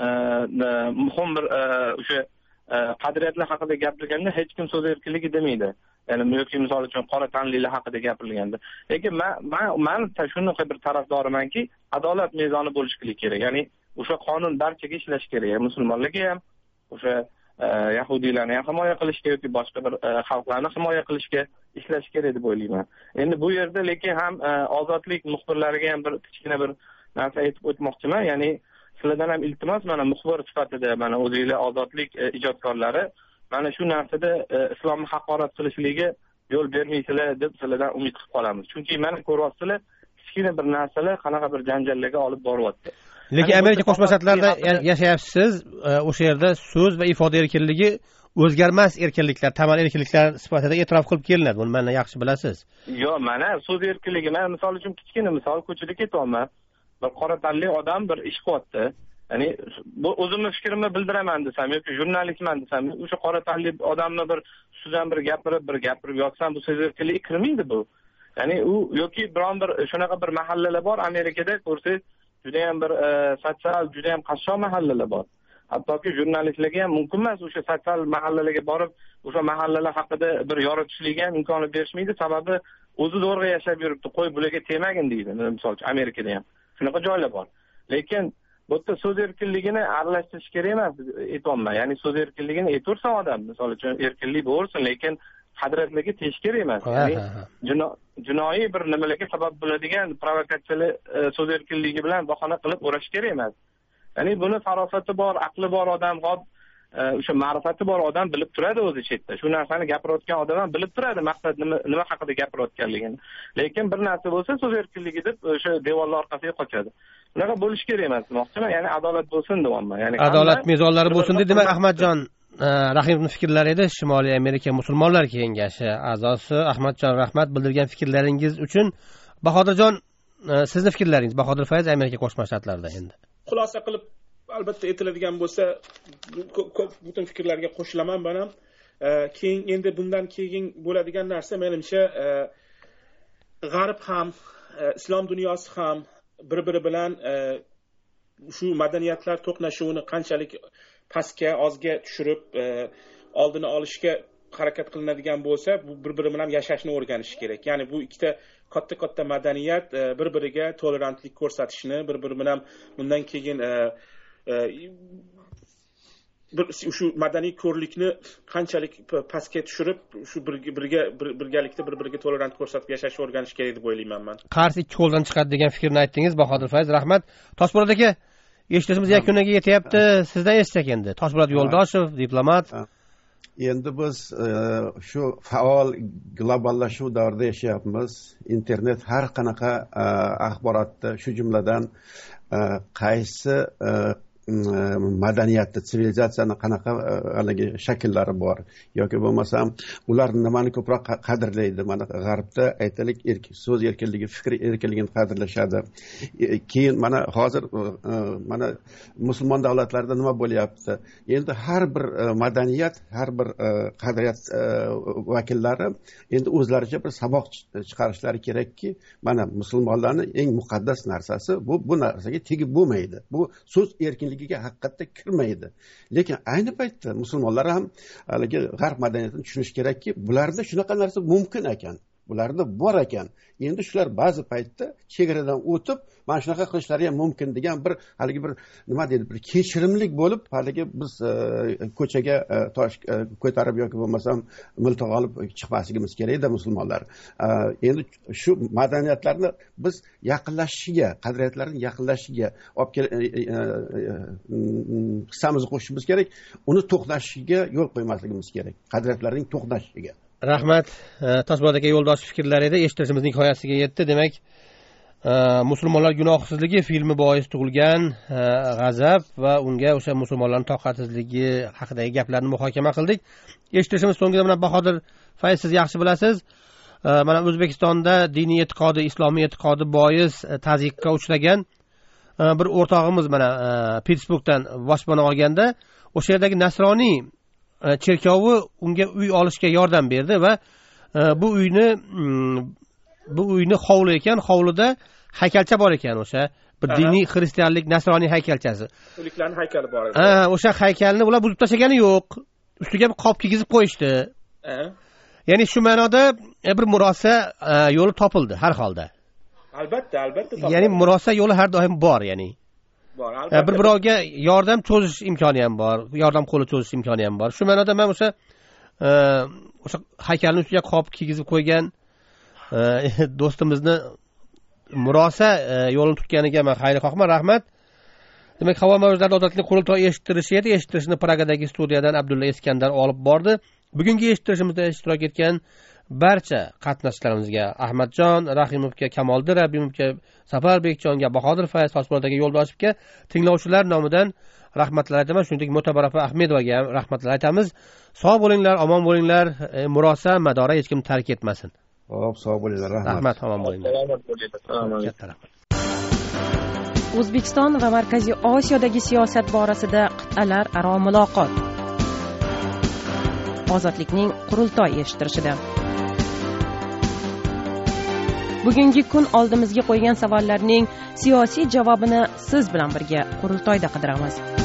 muhim bir o'sha qadriyatlar haqida gapirilganda hech kim so'z erkinligi demaydi. Ya'ni yoki misol uchun qora tanlilar haqida gapirilganda. Lekin men men men shuni bir tarafdorimanki, adolat mezoni bo'lishi kerak. Ya'ni o'sha qonun barchaga ishlashi kerak. Musulmonlarga ham, o'sha yahudiylarni ham himoya qilishga yoki boshqa bir xalqlarni himoya qilishga ishlash kerak deb o'ylayman. Endi bu yerda lekin ham ozodlik muxbirlariga ham bir kichkina bir narsa aytib o'tmoqchiman. Ya'ni sizlardan ham iltimos, mana muxbir sifatida mana o'zingizlar ozodlik ijodkorlari mana shu narsada islomni haqorat qilishligiga yo'l bermaysizlar deb sizlardan umid qilib qolamiz. Chunki mana ko'ryapsizlar, kichkina bir narsalar qanaqa bir janjallarga olib boryapti. Lekin Amerika Qo'shma Shtatlarida yashayapsiz, o'sha yerda so'z va ifoda erkinligi o'zgarmas erkinliklar, tamal erkinliklar sifatida e'tirof qilib kelinadi. Buni mana yaxshi bilasiz. Yo'q, mana so'z erkinligi, men misol uchun kichkina misol ko'chada ketyapman. Bir qora tanli odam bir ish qilyapti. Ya'ni bu o'zimning fikrimni bildiraman desam yoki jurnalistman desam, o'sha qora tanli odamni bir ustidan bir gapirib, bir gapirib yotsam, bu so'z erkinligi kirmaydi bu. Ya'ni u yoki biron bir shunaqa bir mahallalar bor Amerikada, ko'rsangiz juda ham bir sotsial, juda ham qashshoq mahallalar bor. Hattoki jurnalistlarga ham mumkin emas o'sha sotsial mahallalarga borib, o'sha mahallalar haqida bir yoritishlikka ham imkoniyat berishmaydi. Sababi o'zi zo'rg'a yashab yuribdi, qo'y bularga tegmagin deydi. Misol uchun Amerikada ham shunaqa joylar bor. Lekin bu yerda so'z erkinligini aralashtirish kerak emas aytolmayman. Ya'ni so'z erkinligini aytursa odam, misol uchun erkinlik bo'lsin, lekin qadriyatlarga tegish kerak emas. Ya'ni jinoiy bir nimalarga sabab bo'ladigan provokatsiyalar so'z erkinligi bilan bahona qilib o'rash kerak emas. Ya'ni buni farosati bor, aqli bor odam, hop o'sha ma'rifati bor odam bilib turadi o'zi chetda. Shu narsani gapirayotgan odam ham bilib turadi maqsad nima nima haqida gapirayotganligini. Lekin bir narsa bo'lsa so'z erkinligi deb o'sha devorlar orqasiga qochadi. Bunaqa bo'lish kerak emas demoqchiman. Ya'ni adolat bo'lsin deyapman. Ya'ni adolat mezonlari bo'lsin dedi. Demak, Ahmadjon Rahimovning fikrlari edi. Shimoliy Amerika Musulmonlar kengashi a'zosi Ahmadjon, rahmat bildirgan fikrlaringiz uchun. Bahodirjon, sizning fikrlaringiz, Bahodir Fayz, Amerika Qo'shma Shtatlarida endi. Xulosa qilib albatta aytiladigan bo'lsa, ko'p butun fikrlarga qo'shilaman men ham. Keyin endi bundan keyin bo'ladigan narsa menimcha G'arb ham, islom dunyosi ham bir-biri bilan shu madaniyatlar to'qnashuvini qanchalik pastga, ozga tushirib oldini olishga harakat qilinadigan bo'lsa, bu bir-biri bilan yashashni o'rganish kerak. Ya'ni bu ikkita katta-katta madaniyat bir-biriga tolerantlik ko'rsatishni, bir-biri bilan bundan keyin shu madaniy ko'rlikni qanchalik pastga tushirib, shu birga birgalikda bir-biriga tolerant ko'rsatib yashashni o'rganish kerak deb o'ylayman men. Qars ikki qo'ldan chiqadi degan fikrni aytdingiz, Bahodir Fayz, rahmat. Toshpo'lat aka, eshitishimiz yakuniga yetyapti. Sizdan eshitsak endi. Toshpo'lat Yo'ldoshev, diplomat. Endi biz shu faol globallashuv davrida yashayapmiz. Internet har qanaqa axborotni, shu jumladan qaysi madaniyatni, sivilizatsiyani qanaqa haligi shakllari bor yoki bo'lmasam ular nimani ko'proq qadrlaydi. Mana g'arbda aytaylik, so'z erkinligi, fikr erkinligini qadrlashadi. Keyin mana hozir mana musulmon davlatlarda nima bo'lyapti? Endi har bir madaniyat, har bir qadriyat vakillari endi o'zlaricha bir saboq chiqarishlari kerakki, mana musulmonlarning eng muqaddas narsasi bu bu narsaga tegib bo'lmaydi. Bu so'z erkinligi haqiqatda kirmaydi. Lekin ayni paytda musulmonlar ham haligi g'arb madaniyatini tushunish kerakki, bularda shunaqa narsa mumkin ekan, bularda bor ekan. Endi shular ba'zi paytda chegaradan o'tib, mana shunaqa qilishlari ham mumkin degan bir haligi bir nima deydi, bir kechirimlik bo'lib, haligi biz ko'chaga tosh ko'tarib yoki bo'lmasam miltiq olib chiqmasligimiz kerak-da musulmonlar. Endi shu madaniyatlarni biz yaqinlashishiga, qadriyatlarning yaqinlashishiga olib hissamizni qo'shishimiz kerak, uni to'qnashishiga yo'l qo'ymasligimiz kerak, qadriyatlarning to'qnashishiga. Rahmat. Toshpo'lat aka yo'ldosh fikrlar edi. Eshitishimizning nihoyasiga yetdi. Demak, musulmonlar gunohsizligi filmi bois tug'ilgan g'azab va unga o'sha musulmonlarning toqatsizligi haqidagi gaplarni muhokama qildik. Eshitishimiz so'ngida mana Bahodir Fayz, siz yaxshi bilasiz, mana O'zbekistonda diniy e'tiqodi, islomiy e'tiqodi bois tazyiqqa uchragan bir o'rtog'imiz mana Pittsburgdan boshpana olganda o'sha yerdagi nasroniy cherkovi unga uy olishga yordam berdi va bu uyni bu uyni hovli ekan, hovlida haykalcha bor ekan, o'sha bir diniy xristianlik nasroniy haykalchasi. Uliklarning haykali bor edi. Ha, o'sha haykalni ular buzib tashlagani yo'q. Ustiga bir qop kiygizib qo'yishdi. Ya'ni shu ma'noda bir murosa yo'li topildi har holda. Albatta, albatta topildi. Ya'ni murosa yo'li har doim bor, ya'ni. Bor, albatta. Bir birovga yordam cho'zish imkoni ham bor, yordam qo'li cho'zish imkoni ham bor. Shu ma'noda men o'sha o'sha haykalning ustiga qop kiygizib qo'ygan do'stimizni murosa yo'lini tutganiga men xayrixohman, rahmat. Demak, havo mavjudotlarida odatli qurultoy eshittirishi edi. Eshittirishni Pragadagi studiyadan Abdulla Iskandar olib bordi. Bugungi eshittirishimizda ishtirok etgan barcha qatnashchilarimizga, Ahmadjon Rahimovga, Kamoliddin Rabbimovga, Safarbekjonga, Bahodir Fayz, Toshpo'lat aka Yo'ldoshevga, tinglovchilar nomidan rahmatlar aytaman. Shuningdek, Mo'tabar opa Ahmedovaga ham rahmatlar aytamiz. Sog' bo'linglar, omon bo'linglar, murosa madora hech kim tark etmasin. Xo'p, sog' bo'linglar, rahmat. Rahmat, omon bo'linglar. Katta rahmat. O'zbekiston va Markaziy Osiyodagi siyosat borasida qit'alar aro muloqot. Ozodlikning qurultoy eshittirishida. Bugungi kun oldimizga qo'ygan savollarning siyosiy javobini siz bilan birga qurultoyda qidiramiz.